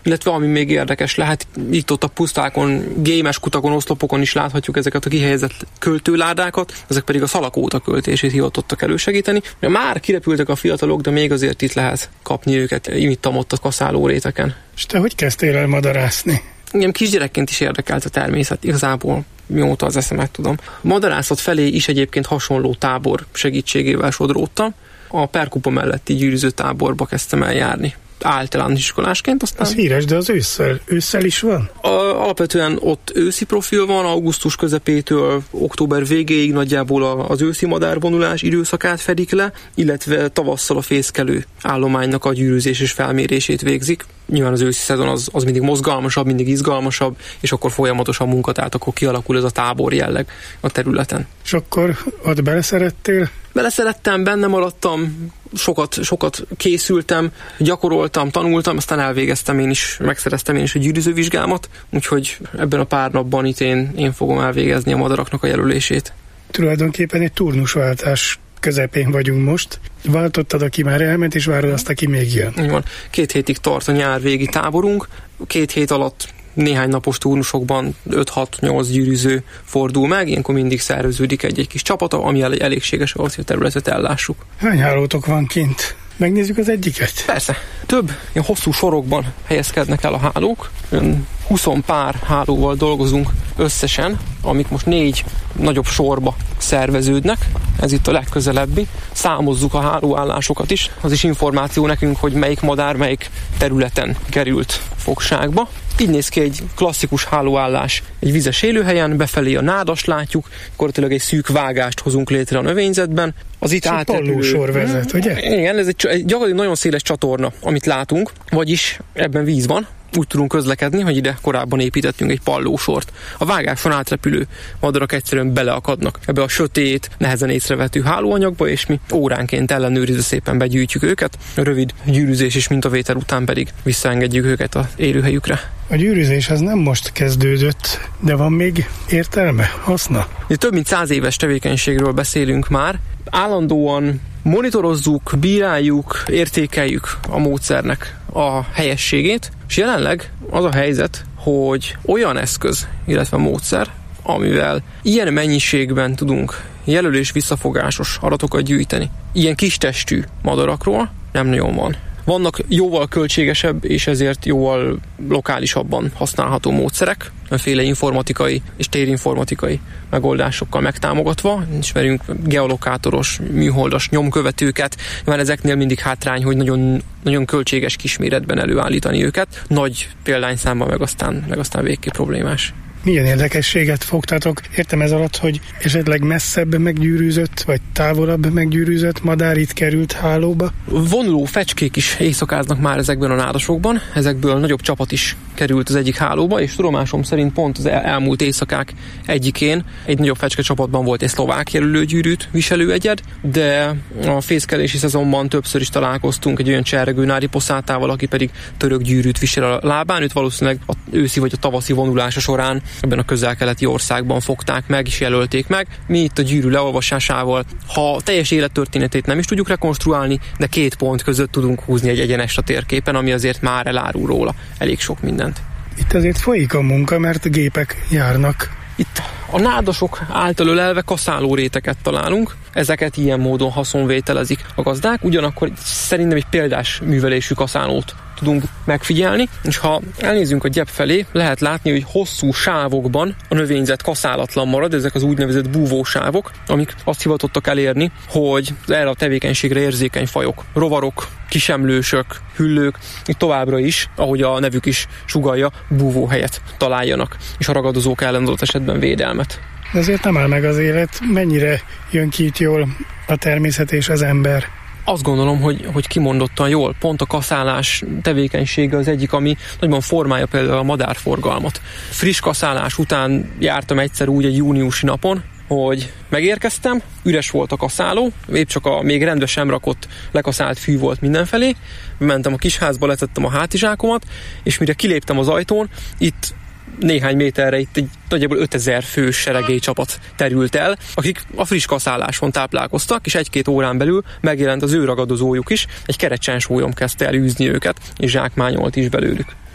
illetve ami még érdekes lehet, itt-ott a pusztákon, gémes kutakon, oszlopokon is láthatjuk ezeket a kihelyezett költőládákat, ezek pedig a szalagóta költését hivatottak elősegíteni. Már kirepültek a fiatalok, de még azért itt lehet kapni őket itt-ott a kaszáló réteken. És te hogy kezdtél el madarászni? Engem kisgyerekként is érdekelt a természet, igazából mióta az eszemet tudom. A madarászat felé is egyébként hasonló tábor segítségével sodródtam. A Perkupa melletti gyűrűző táborba kezdtem el járni általános iskolásként. Aztán... Az híres, de az ősszel is van? Alapvetően ott őszi profil van, augusztus közepétől október végéig nagyjából az őszi madárvonulás időszakát fedik le, illetve tavasszal a fészkelő állománynak a gyűrűzés és felmérését végzik. Nyilván az őszi szezon az mindig mozgalmasabb, mindig izgalmasabb, és akkor folyamatosan munka, tehát akkor kialakul ez a tábor jelleg a területen. És akkor ott beleszerettél? Beleszerettem, benne maradtam, sokat készültem, gyakoroltam, tanultam, aztán elvégeztem megszereztem én is a gyűrűzővizsgámat, úgyhogy ebben a pár napban itt én fogom elvégezni a madaraknak a jelölését. Tulajdonképpen egy turnusváltás közepén vagyunk most. Váltottad, aki már elment, és várod azt, aki még jön. Így van. 2 hétig tart a nyárvégi táborunk. 2 hét alatt néhány napos turnusokban 5-6-8 gyűrűző fordul meg, ilyenkor mindig szerveződik egy kis csapata, ami elégséges ahhoz, hogy a területet ellássuk. Hány hálótok van kint? Megnézzük az egyiket? Persze. Több ilyen hosszú sorokban helyezkednek el a hálók. 20 pár hálóval dolgozunk összesen, amik most 4 nagyobb sorba szerveződnek. Ez itt a legközelebbi. Számozzuk a hálóállásokat is. Az is információ nekünk, hogy melyik madár melyik területen került fogságba. Így néz ki egy klasszikus hálóállás egy vizes élőhelyen, befelé a nádast látjuk, gyakorlatilag egy szűk vágást hozunk létre a növényzetben. Az itt pallósor vezet, ugye? Igen, ez egy gyakorlatilag nagyon széles csatorna, amit látunk, vagyis ebben víz van. Úgy tudunk közlekedni, hogy ide korábban építettünk egy pallósort. A vágáson átrepülő madarak egyszerűen beleakadnak ebbe a sötét, nehezen észrevehető hálóanyagba, és mi óránként ellenőrizve szépen begyűjtjük őket. A rövid gyűrűzés és mintavétel után pedig visszaengedjük őket az élőhelyükre. A gyűrűzés az nem most kezdődött, de van még értelme, haszna? Több mint 100 éves tevékenységről beszélünk már. Állandóan monitorozzuk, bíráljuk, értékeljük a módszernek a helyességét, és jelenleg az a helyzet, hogy olyan eszköz, illetve módszer, amivel ilyen mennyiségben tudunk jelölés visszafogásos adatokat gyűjteni, ilyen kis testű madarakról nem nagyon van. Vannak jóval költségesebb és ezért jóval lokálisabban használható módszerek, féle informatikai és térinformatikai megoldásokkal megtámogatva. Ismerünk geolokátoros, műholdas nyomkövetőket, mert ezeknél mindig hátrány, hogy nagyon, nagyon költséges kisméretben előállítani őket. Nagy példányszámban meg aztán végképp problémás. Milyen érdekességet fogtatok? Értem ez alatt, hogy esetleg messzebb meggyűrűzött, vagy távolabb meggyűrűzött madár itt került hálóba? Vonuló fecskék is éjszakáznak már ezekben a nádasokban. Ezekből nagyobb csapat is került az egyik hálóba, és tudomásom szerint pont az elmúlt éjszakák egyikén egy nagyobb fecske csapatban volt egy szlovák jelölőgyűrűt viselő egyed, de a fészkelési szezonban többször is találkoztunk egy olyan cserregő nári poszátával, aki pedig török gyűrűt visel a lábán. Őt valószínűleg az őszi vagy a tavaszi vonulása során ebben a közel-keleti országban fogták meg és jelölték meg. Mi itt a gyűrű leolvasásával, ha teljes élettörténetét nem is tudjuk rekonstruálni, de 2 pont között tudunk húzni egy egyenest a térképen, ami azért már elárul róla elég sok mindent. Itt azért folyik a munka, mert gépek járnak. Itt a nádasok által ölelve kaszáló réteket találunk, ezeket ilyen módon haszonvételezik a gazdák, ugyanakkor szerintem egy példás művelésű kaszálót tudunk megfigyelni, és ha elnézünk a gyep felé, lehet látni, hogy hosszú sávokban a növényzet kaszálatlan marad, ezek az úgynevezett búvósávok, amik azt hivatottak elérni, hogy erre a tevékenységre érzékeny fajok, rovarok, kisemlősök, hüllők, itt továbbra is, ahogy a nevük is sugallja, búvóhelyet találjanak, és a ragadozók ellen adott esetben védelmet. De azért nem áll meg az élet, mennyire jön ki itt jól a természet és az ember? Azt gondolom, hogy kimondottan jól. Pont a kaszálás tevékenysége az egyik, ami nagyban formálja például a madárforgalmat. Friss kaszálás után jártam egyszer úgy egy júniusi napon, hogy megérkeztem, üres volt a kaszáló, épp csak a még rendbe sem rakott lekaszált fű volt mindenfelé, mentem a kisházba, letettem a hátizsákomat, és mire kiléptem az ajtón, itt néhány méterre itt egy nagyjából 5000 fős seregélycsapat terült el, akik a friss kaszáláson táplálkoztak, és 1-2 órán belül megjelent az ő ragadozójuk is, egy kerecsensólyom kezdte el űzni őket, és zsákmányolt is belőlük.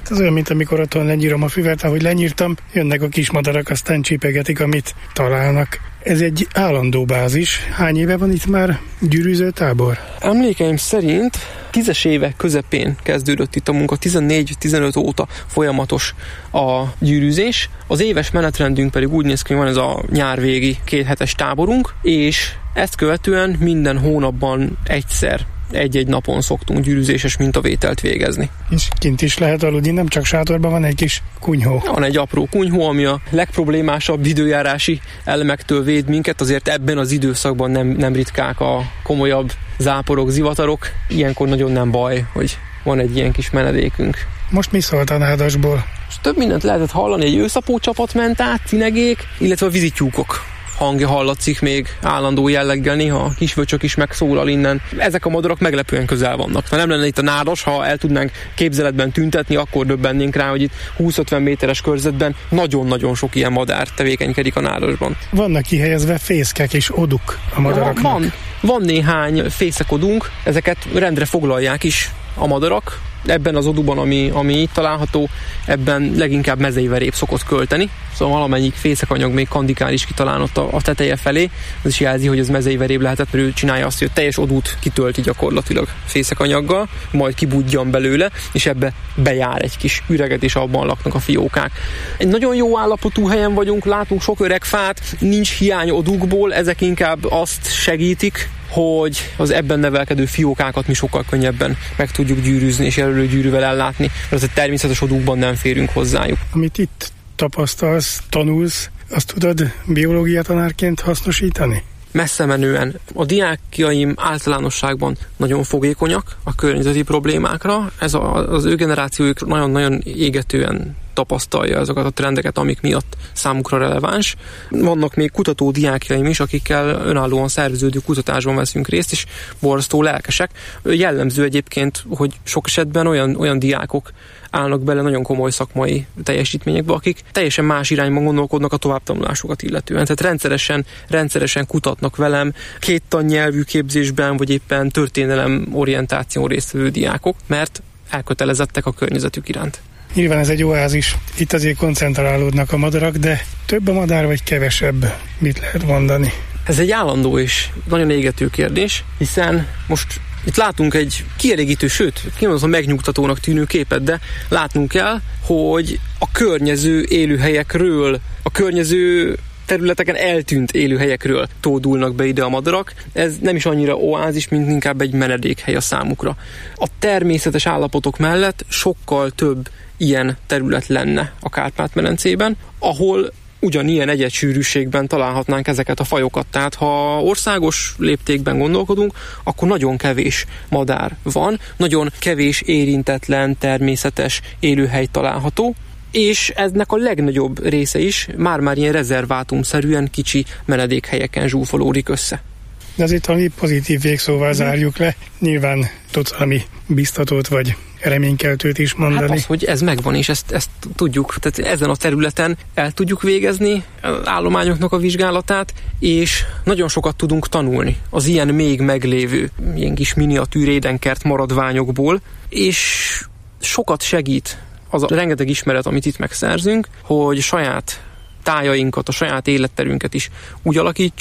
Ez olyan, mint amikor otthon lenyírom a füvet, ahogy lenyírtam, jönnek a kis madarak, aztán csipegetik, amit találnak. Ez egy állandó bázis. Hány éve van itt már gyűrűző tábor? Emlékeim szerint 10-es évek közepén kezdődött itt a munka, 14-15 óta folyamatos a gyűrűzés. Az éves menetrendünk pedig úgy néz ki, hogy van ez a nyárvégi 2 hetes táborunk, és ezt követően minden hónapban egyszer, egy-egy napon szoktunk gyűrűzéses mintavételt végezni. És kint is lehet aludni, nem csak sátorban, van egy kis kunyhó. Van egy apró kunyhó, ami a legproblémásabb időjárási elemektől véd minket, azért ebben az időszakban nem ritkák a komolyabb záporok, zivatarok. Ilyenkor nagyon nem baj, hogy van egy ilyen kis menedékünk. Most mi szólt a nádasból? És több mindent lehetett hallani, egy őszapó csapat ment át, cinegék, illetve a vízityúkok hangja hallatszik még állandó jelleggel, néha a kisvöcsök is megszólal innen. Ezek a madarak meglepően közel vannak. Ha nem lenne itt a nádas, ha el tudnánk képzeletben tüntetni, akkor döbbennénk rá, hogy itt 20-50 méteres körzetben nagyon-nagyon sok ilyen madár tevékenykedik a nádasban. Vannak kihelyezve fészkek és oduk a madaraknak. Van néhány fészekodunk, ezeket rendre foglalják is a madarak. Ebben az oduban, ami itt található, ebben leginkább mezeiverép szokott költeni. Szóval valamennyik fészekanyag még kandikál is kitalálott a teteje felé. Ez is jelzi, hogy ez mezeiverép lehetett, mert ő csinálja azt, hogy a teljes odút kitölti gyakorlatilag fészekanyaggal, majd kibudjan belőle, és ebbe bejár egy kis üreget, és abban laknak a fiókák. Egy nagyon jó állapotú helyen vagyunk, látunk sok öreg fát, nincs hiány odukból, ezek inkább azt segítik, hogy az ebben nevelkedő fiókákat mi sokkal könnyebben meg tudjuk gyűrűzni és jelölőgyűrűvel ellátni, mert az egy természetes odúkban nem férünk hozzájuk. Amit itt tapasztalsz, tanulsz, azt tudod biológia tanárként hasznosítani? Messze menően. A diákjaim általánosságban nagyon fogékonyak a környezeti problémákra. Ez az ő generációjuk nagyon-nagyon égetően tapasztalja ezeket a trendeket, amik miatt számukra releváns. Vannak még kutató diákjaim is, akikkel önállóan szerveződő kutatásban veszünk részt, és borzasztó lelkesek. Jellemző egyébként, hogy sok esetben olyan diákok állnak bele nagyon komoly szakmai teljesítményekbe, akik teljesen más irányban gondolkodnak a továbbtanulásokat illetően. Tehát rendszeresen kutatnak velem 2 tannyelvű képzésben, vagy éppen történelem orientáción résztvevő diákok, mert elkötelezettek a környezetük iránt. Nyilván ez egy oázis, itt azért koncentrálódnak a madarak, de több a madár vagy kevesebb? Mit lehet mondani? Ez egy állandó és nagyon égető kérdés, hiszen most itt látunk egy kielégítő, sőt, kimondottan megnyugtatónak tűnő képet, de látnunk kell, hogy a környező élőhelyekről, a környező területeken eltűnt élőhelyekről tódulnak be ide a madarak. Ez nem is annyira oázis, mint inkább egy menedékhely a számukra. A természetes állapotok mellett sokkal több ilyen terület lenne a Kárpát-medencében, ahol ugyanilyen egyedssűrűségben találhatnánk ezeket a fajokat. Tehát ha országos léptékben gondolkodunk, akkor nagyon kevés madár van, nagyon kevés érintetlen, természetes élőhely található, és ennek a legnagyobb része is már ilyen rezervátumszerűen kicsi menedékhelyeken zsúfolódik össze. De azért valami pozitív végszóval zárjuk le. Nyilván tudsz valami biztatót vagy reménykeltőt is mondani. Hát az, hogy ez megvan, és ezt tudjuk. Tehát ezen a területen el tudjuk végezni az állományoknak a vizsgálatát, és nagyon sokat tudunk tanulni az ilyen még meglévő, ilyen kis miniatűr édenkert maradványokból, és sokat segít az a rengeteg ismeret, amit itt megszerzünk, hogy saját tájainkat, a saját életterünket is úgy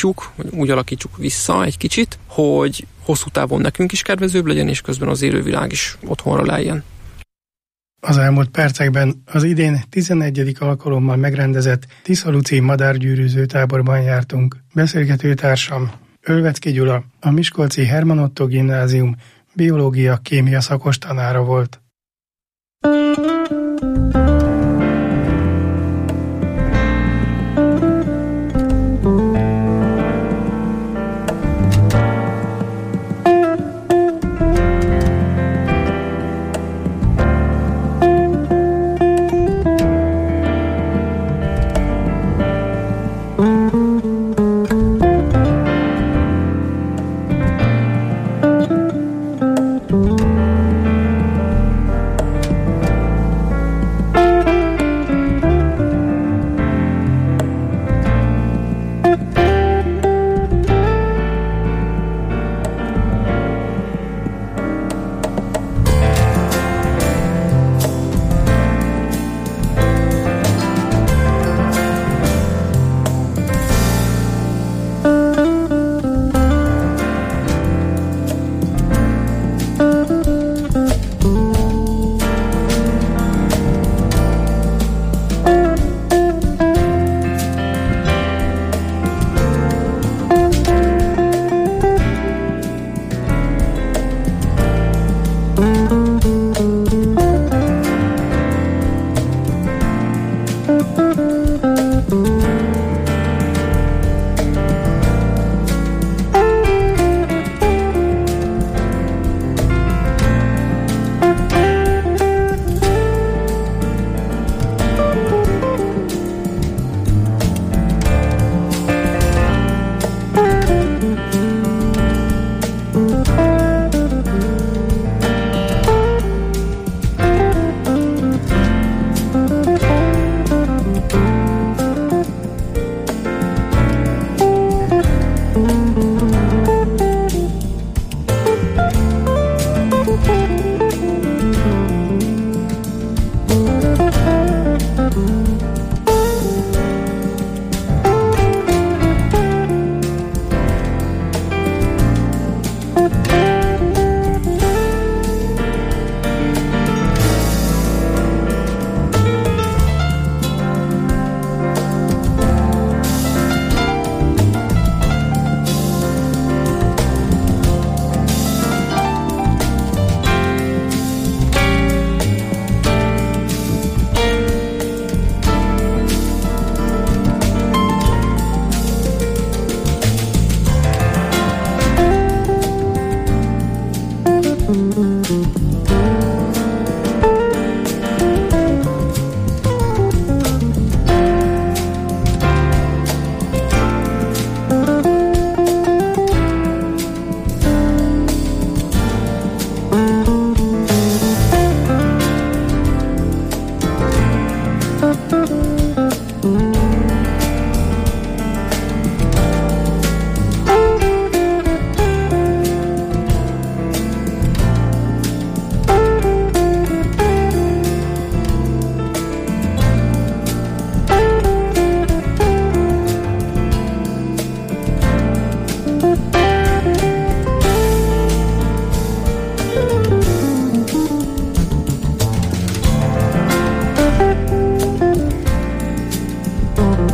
alakítsuk vissza egy kicsit, hogy hosszú távon nekünk is kedvezőbb legyen, és közben az élővilág is otthonra lejjen. Az elmúlt percekben az idén 11. alkalommal megrendezett Tiszaluci madárgyűrűző táborban jártunk. Beszélgető társam Ölvecki Gyula, a Miskolci Herman Ottó Gimnázium biológia-kémia szakos tanára volt.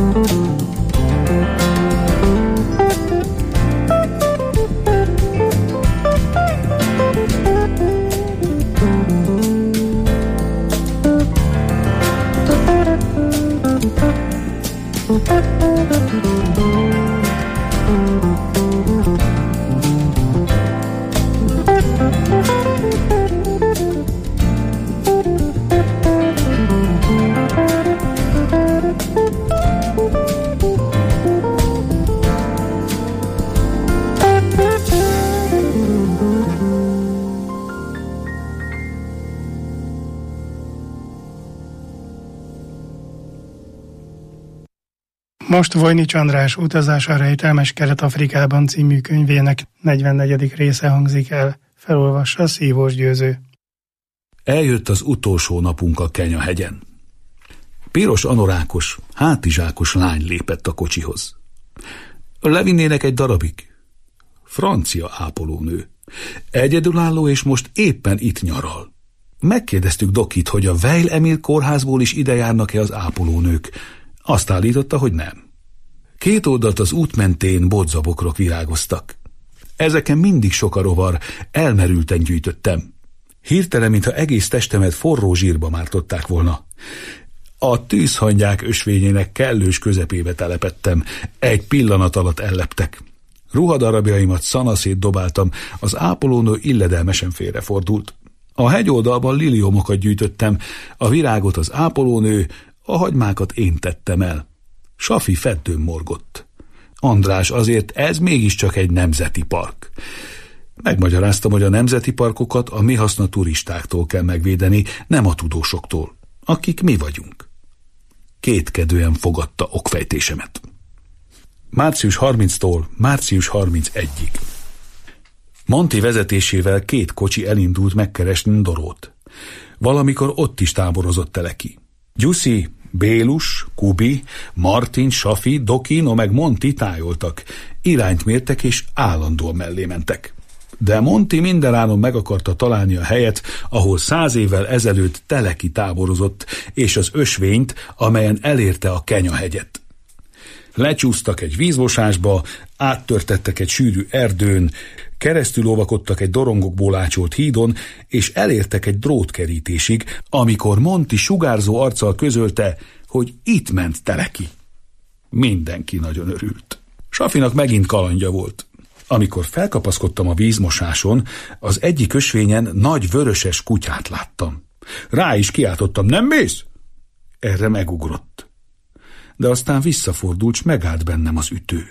Most Vojnics András Utazása rejtelmes Kelet-Afrikában című könyvének 44. része hangzik el. Felolvassa Szívós Győző. Eljött az utolsó napunk a Kenya-hegyen. Piros anorákos, hátizsákos lány lépett a kocsihoz. Levinnének egy darabig. Francia ápolónő. Egyedülálló, és most éppen itt nyaral. Megkérdeztük Dokit, hogy a Weil Emil kórházból is ide járnak-e az ápolónők. Azt állította, hogy nem. Két oldalt az út mentén bodzabokrok virágoztak. Ezeken mindig sok a rovar, elmerülten gyűjtöttem. Hirtelen, mintha egész testemet forró zsírba mártották volna. A tűzhangyák ösvényének kellős közepébe telepettem, egy pillanat alatt elleptek. Ruhadarabjaimat szanaszét dobáltam, az ápolónő illedelmesen félrefordult. A hegyoldalban liliomokat gyűjtöttem, a virágot az ápolónő, a hagymákat én tettem el. Safi feddőn morgott. András, azért ez mégiscsak egy nemzeti park. Megmagyaráztam, hogy a nemzeti parkokat a mi haszna turistáktól kell megvédeni, nem a tudósoktól, akik mi vagyunk. Kétkedően fogadta okfejtésemet. Március 30-tól március 31-ig. Monti vezetésével 2 kocsi elindult megkeresni Dorót. Valamikor ott is táborozott Teleki. Gyuszi, Bélus, Kubi, Martin, Safi, Dokino meg Monti tájoltak. Irányt mértek és állandóan mellé mentek. De Monti mindenáron meg akarta találni a helyet, ahol 100 évvel ezelőtt Teleki táborozott, és az ösvényt, amelyen elérte a Kenya-hegyet. Lecsúsztak egy vízmosásba, áttörtettek egy sűrű erdőn, keresztül óvakodtak egy dorongokból ácsolt hídon, és elértek egy drótkerítésig, amikor Monti sugárzó arccal közölte, hogy itt ment Teleki. Mindenki nagyon örült. Safinak megint kalandja volt. Amikor felkapaszkodtam a vízmosáson, az egyik ösvényen nagy vöröses kutyát láttam. Rá is kiáltottam, nem mész? Erre megugrott. De aztán visszafordult, s megállt bennem az ütő.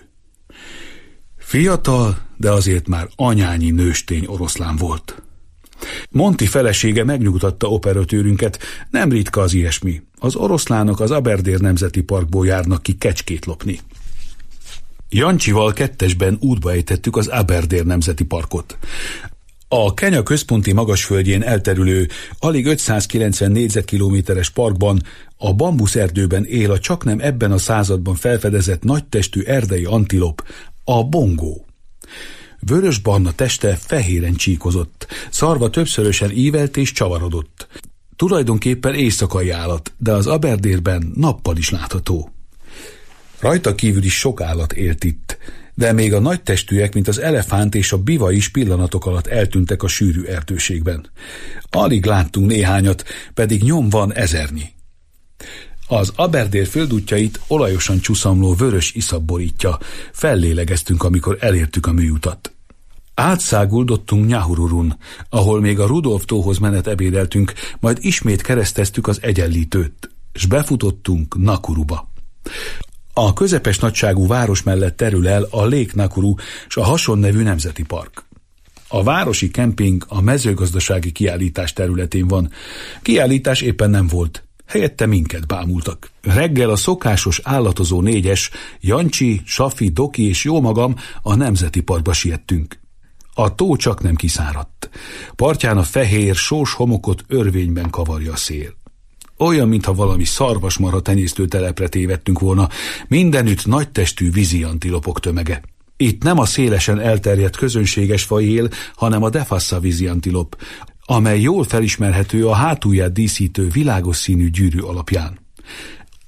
Fiatal, de azért már anyányi nőstény oroszlán volt. Monti felesége megnyugtatta operatőrünket, nem ritka az ilyesmi. Az oroszlánok az Aberdeen Nemzeti Parkból járnak ki kecskét lopni. Jancsival 2-esben útba ejtettük az Aberdeen Nemzeti Parkot. A Kenya központi magasföldjén elterülő, alig 590 négyzetkilométeres parkban, a bambuszerdőben él a csaknem ebben a században felfedezett nagytestű erdei antilop, a bongó. Vörös-barna teste fehéren csíkozott, szarva többszörösen ívelt és csavarodott. Tulajdonképpen éjszakai állat, de az Aberdeenben nappal is látható. Rajta kívül is sok állat élt itt, de még a nagytestűek, mint az elefánt és a biva is pillanatok alatt eltűntek a sűrű erdőségben. Alig láttunk néhányat, pedig nyom van 1000-nyi. Az Aberdeen földútjait olajosan csuszamló vörös iszap borítja, fellélegeztünk, amikor elértük a műutat. Átszáguldottunk Nyahururun, ahol még a Rudolf tóhoz menet ebédeltünk, majd ismét kereszteztük az egyenlítőt, s befutottunk Nakuruba. A közepes nagyságú város mellett terül el a Lake Nakuru s a Hason nevű nemzeti park. A városi kemping a mezőgazdasági kiállítás területén van. Kiállítás éppen nem volt. Helyette minket bámultak. Reggel a szokásos állatozó 4-es, Jancsi, Safi, Doki és jómagam a nemzeti parkba siettünk. A tó csak nem kiszáradt. Partján a fehér, sós homokot örvényben kavarja a szél. Olyan, mintha valami szarvasmarha tenyésztő telepre tévedtünk volna, mindenütt nagytestű vízi antilopok tömege. Itt nem a szélesen elterjedt közönséges faj él, hanem a Defassa vízi antilop, amely jól felismerhető a hátulját díszítő világos színű gyűrű alapján.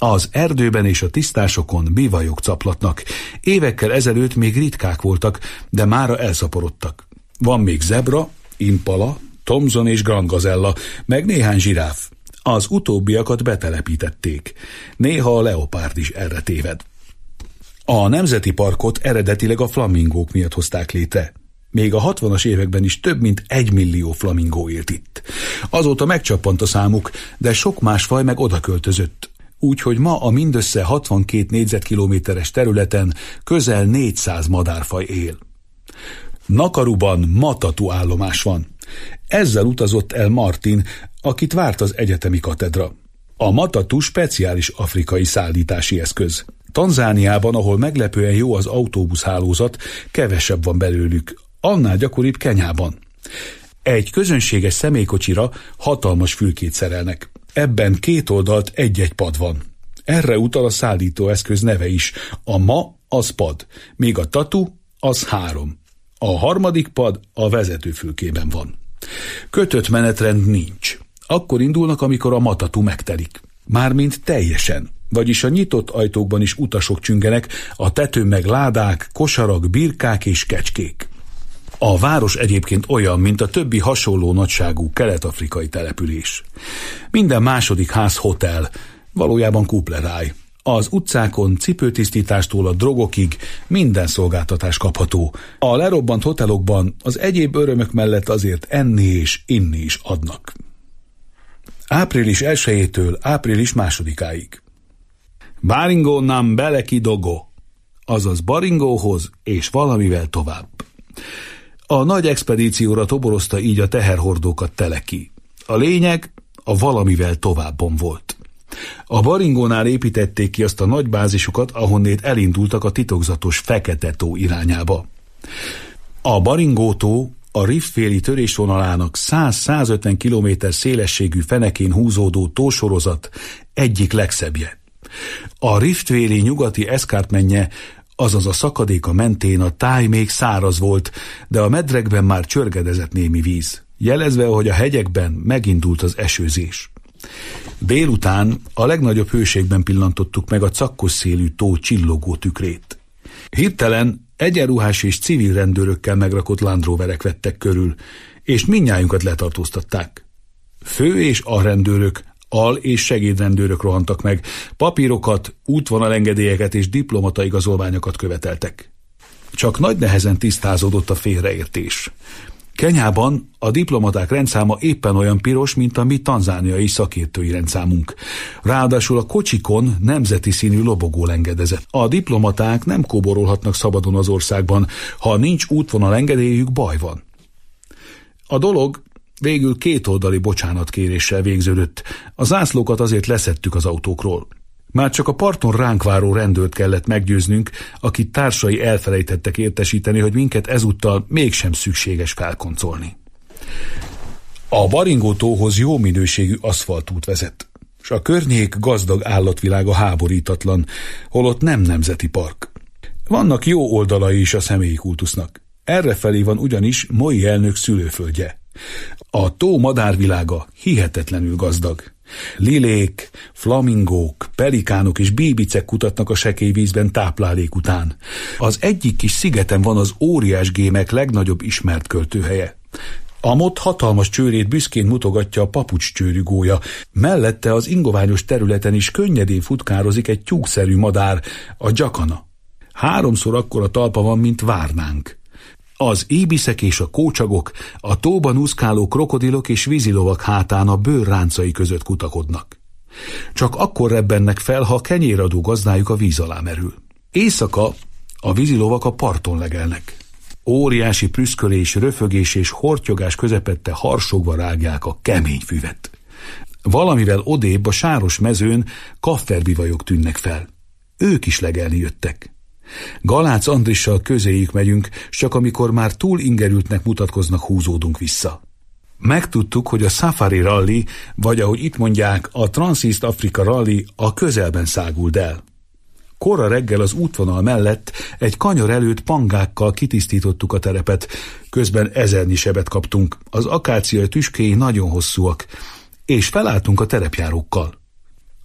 Az erdőben és a tisztásokon bivajok caplatnak. Évekkel ezelőtt még ritkák voltak, de mára elszaporodtak. Van még zebra, impala, thomson és grand gazella, meg néhány zsiráf. Az utóbbiakat betelepítették. Néha a leopárd is erre téved. A nemzeti parkot eredetileg a flamingók miatt hozták létre. Még a 60-as években is több mint 1 millió flamingó élt itt. Azóta megcsappant a számuk, de sok más faj meg odaköltözött. Úgyhogy ma a mindössze 62 négyzetkilométeres területen közel 400 madárfaj él. Nakaruban Matatu állomás van. Ezzel utazott el Martin, akit várt az egyetemi katedra. A Matatu speciális afrikai szállítási eszköz. Tanzániában, ahol meglepően jó az autóbuszhálózat, kevesebb van belőlük, annál gyakoribb Kenyában. Egy közönséges személykocsira hatalmas fülkét szerelnek. Ebben két oldalt egy-egy pad van. Erre utal a szállítóeszköz neve is. A ma az pad, míg a tatu az 3. A harmadik pad a vezetőfülkében van. Kötött menetrend nincs. Akkor indulnak, amikor a matatu megtelik. Mármint teljesen. Vagyis a nyitott ajtókban is utasok csüngenek, a tetőn meg ládák, kosarak, birkák és kecskék. A város egyébként olyan, mint a többi hasonló nagyságú kelet-afrikai település. Minden második ház hotel, valójában kupleráj. Az utcákon cipőtisztítástól a drogokig minden szolgáltatás kapható. A lerobbant hotelokban az egyéb örömök mellett azért enni és inni is adnak. Április 1-től április 2-áig. Baringo nam beleki dogo, azaz Baringóhoz és valamivel tovább. A nagy expedícióra toborozta így a teherhordókat Teleki. A lényeg a valamivel továbbon volt. A Baringónál építették ki azt a nagy bázisukat, ahonnét elindultak a titokzatos Fekete-tó irányába. A Baringó-tó a Rift-féli törésvonalának 100-150 km szélességű fenekén húzódó tósorozat egyik legszebbje. A Rift-féli nyugati eszkártmennye, azaz a szakadéka mentén a táj még száraz volt, de a medrekben már csörgedezett némi víz, jelezve, hogy a hegyekben megindult az esőzés. Délután a legnagyobb hőségben pillantottuk meg a cakkos szélű tó csillogó tükrét. Hirtelen egyenruhás és civil rendőrökkel megrakott Land Roverek vettek körül, és mindnyájunkat letartóztatták. Fő és alrendőrök, és segédrendőrök rohantak meg, papírokat, útvonalengedélyeket és diplomata igazolványokat követeltek. Csak nagy nehezen tisztázódott a félreértés. Kenyában a diplomaták rendszáma éppen olyan piros, mint a mi tanzániai szakértői rendszámunk. Ráadásul a kocsikon nemzeti színű lobogó engedezett. A diplomaták nem kóborolhatnak szabadon az országban, ha nincs útvonalengedélyük, baj van. A dolog végül kétoldali bocsánatkéréssel végződött. A zászlókat azért leszettük az autókról. Már csak a parton ránk váró rendőrt kellett meggyőznünk, akit társai elfelejtettek értesíteni, hogy minket ezúttal mégsem szükséges felkoncolni. A Baringó-tóhoz jó minőségű aszfaltút vezet, és a környék gazdag állatvilága háborítatlan, holott nem nemzeti park. Vannak jó oldalai is a személyi kultusznak. Errefelé van ugyanis Moi elnök szülőföldje. A tó madárvilága hihetetlenül gazdag. Lilék, flamingók, pelikánok és bíbicek kutatnak a sekély vízben táplálék után. Az egyik kis szigeten van az óriás gémek legnagyobb ismert költőhelye. Amott hatalmas csőrét büszkén mutogatja a papucscsőrű gólya. Mellette az ingoványos területen is könnyedén futkározik egy tyúkszerű madár, a dzsakana. 3-szor akkora talpa van, mint várnánk. Az íbiszek és a kócsagok, a tóban úszkáló krokodilok és vízilovak hátán a bőr ráncai között kutakodnak. Csak akkor rebbennek fel, ha kenyéradó gazdájuk a víz alá merül. Éjszaka a vízilovak a parton legelnek. Óriási prüszkölés, röfögés és hortyogás közepette harsogva rágják a kemény füvet. Valamivel odébb a sáros mezőn kafterbivajok tűnnek fel. Ők is legelni jöttek. Galác Andrissal közéjük megyünk, s csak amikor már túl ingerültnek mutatkoznak, húzódunk vissza. Megtudtuk, hogy a Safari Rally, vagy ahogy itt mondják, a Trans-East Africa Rally a közelben száguld el. Kora reggel az útvonal mellett egy kanyar előtt pangákkal kitisztítottuk a terepet, közben 1000 sebet kaptunk, az akácia tüskéi nagyon hosszúak, és felálltunk a terepjárókkal.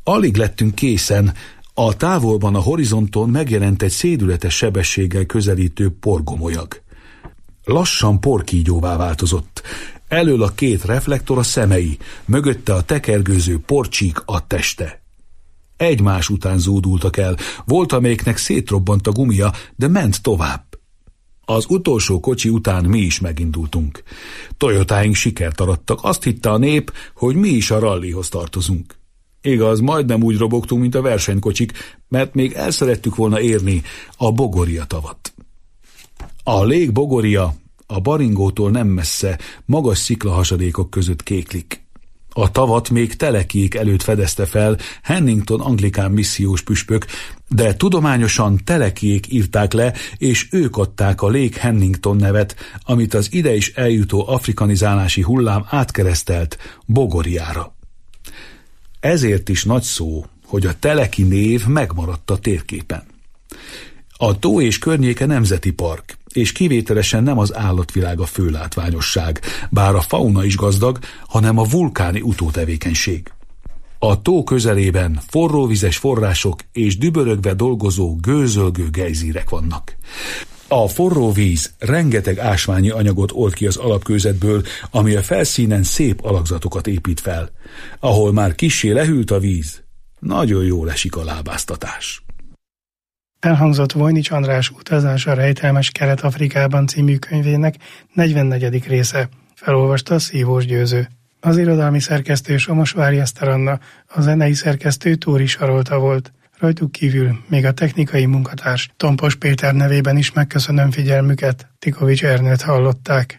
Alig lettünk készen, a távolban a horizonton megjelent egy szédületes sebességgel közelítő porgomolyag. Lassan porkígyóvá változott. Elől a 2 reflektor a szemei, mögötte a tekergőző porcsík a teste. Egymás után zúdultak el, volt amelyiknek szétrobbant a gumia, de ment tovább. Az utolsó kocsi után mi is megindultunk. Toyotáink sikert arattak, azt hitte a nép, hogy mi is a rallihoz tartozunk. Igaz, majdnem úgy robogtunk, mint a versenykocsik, mert még el szerettük volna érni a Bogoria tavat. A lég Bogoria a Baringótól nem messze, magas sziklahasadékok között kéklik. A tavat még Telekiék előtt fedezte fel Hennington anglikán missziós püspök, de tudományosan Telekiék írták le, és ők adták a Lake Hennington nevet, amit az ide is eljutó afrikanizálási hullám átkeresztelt Bogoriára. Ezért is nagy szó, hogy a Teleki név megmaradt a térképen. A tó és környéke nemzeti park, és kivételesen nem az állatvilág a fő látványosság, bár a fauna is gazdag, hanem a vulkáni utótevékenység. A tó közelében forróvizes források és dübörögve dolgozó gőzölgő gejzírek vannak. A forró víz rengeteg ásványi anyagot old ki az alapkőzetből, ami a felszínen szép alakzatokat épít fel. Ahol már kissé lehűlt a víz, nagyon jól esik a lábáztatás. Elhangzott Vojnics András Utazás a rejtelmes Kelet-Afrikában című könyvének 44. része. Felolvasta Szívós Győző. Az irodalmi szerkesztő Somosvári Eszter Anna, a zenei szerkesztő Tóri Sarolta volt. Rajtuk kívül még a technikai munkatárs Tompos Péter nevében is megköszönöm figyelmüket. Tikovics Ernőt hallották.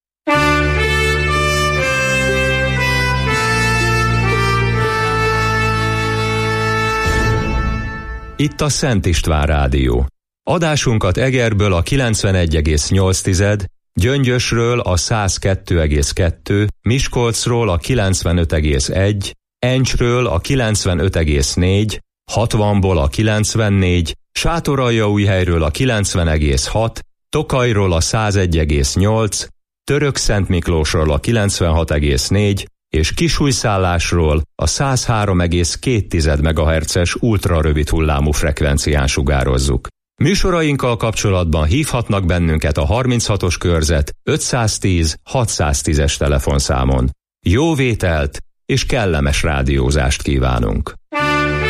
Itt a Szent István Rádió. Adásunkat Egerből a 91,8, Gyöngyösről a 102,2, Miskolcról a 95,1, Encsről a 95,4, 60-ból a 94, Sátoraljaújhelyről a 90,6, Tokajról a 101,8, Törökszentmiklósról a 96,4 és Kisújszállásról a 103,2 MHz-es ultrarövid hullámú frekvencián sugározzuk. Műsorainkkal kapcsolatban hívhatnak bennünket a 36-os körzet 510 610-es telefonszámon. Jó vételt és kellemes rádiózást kívánunk!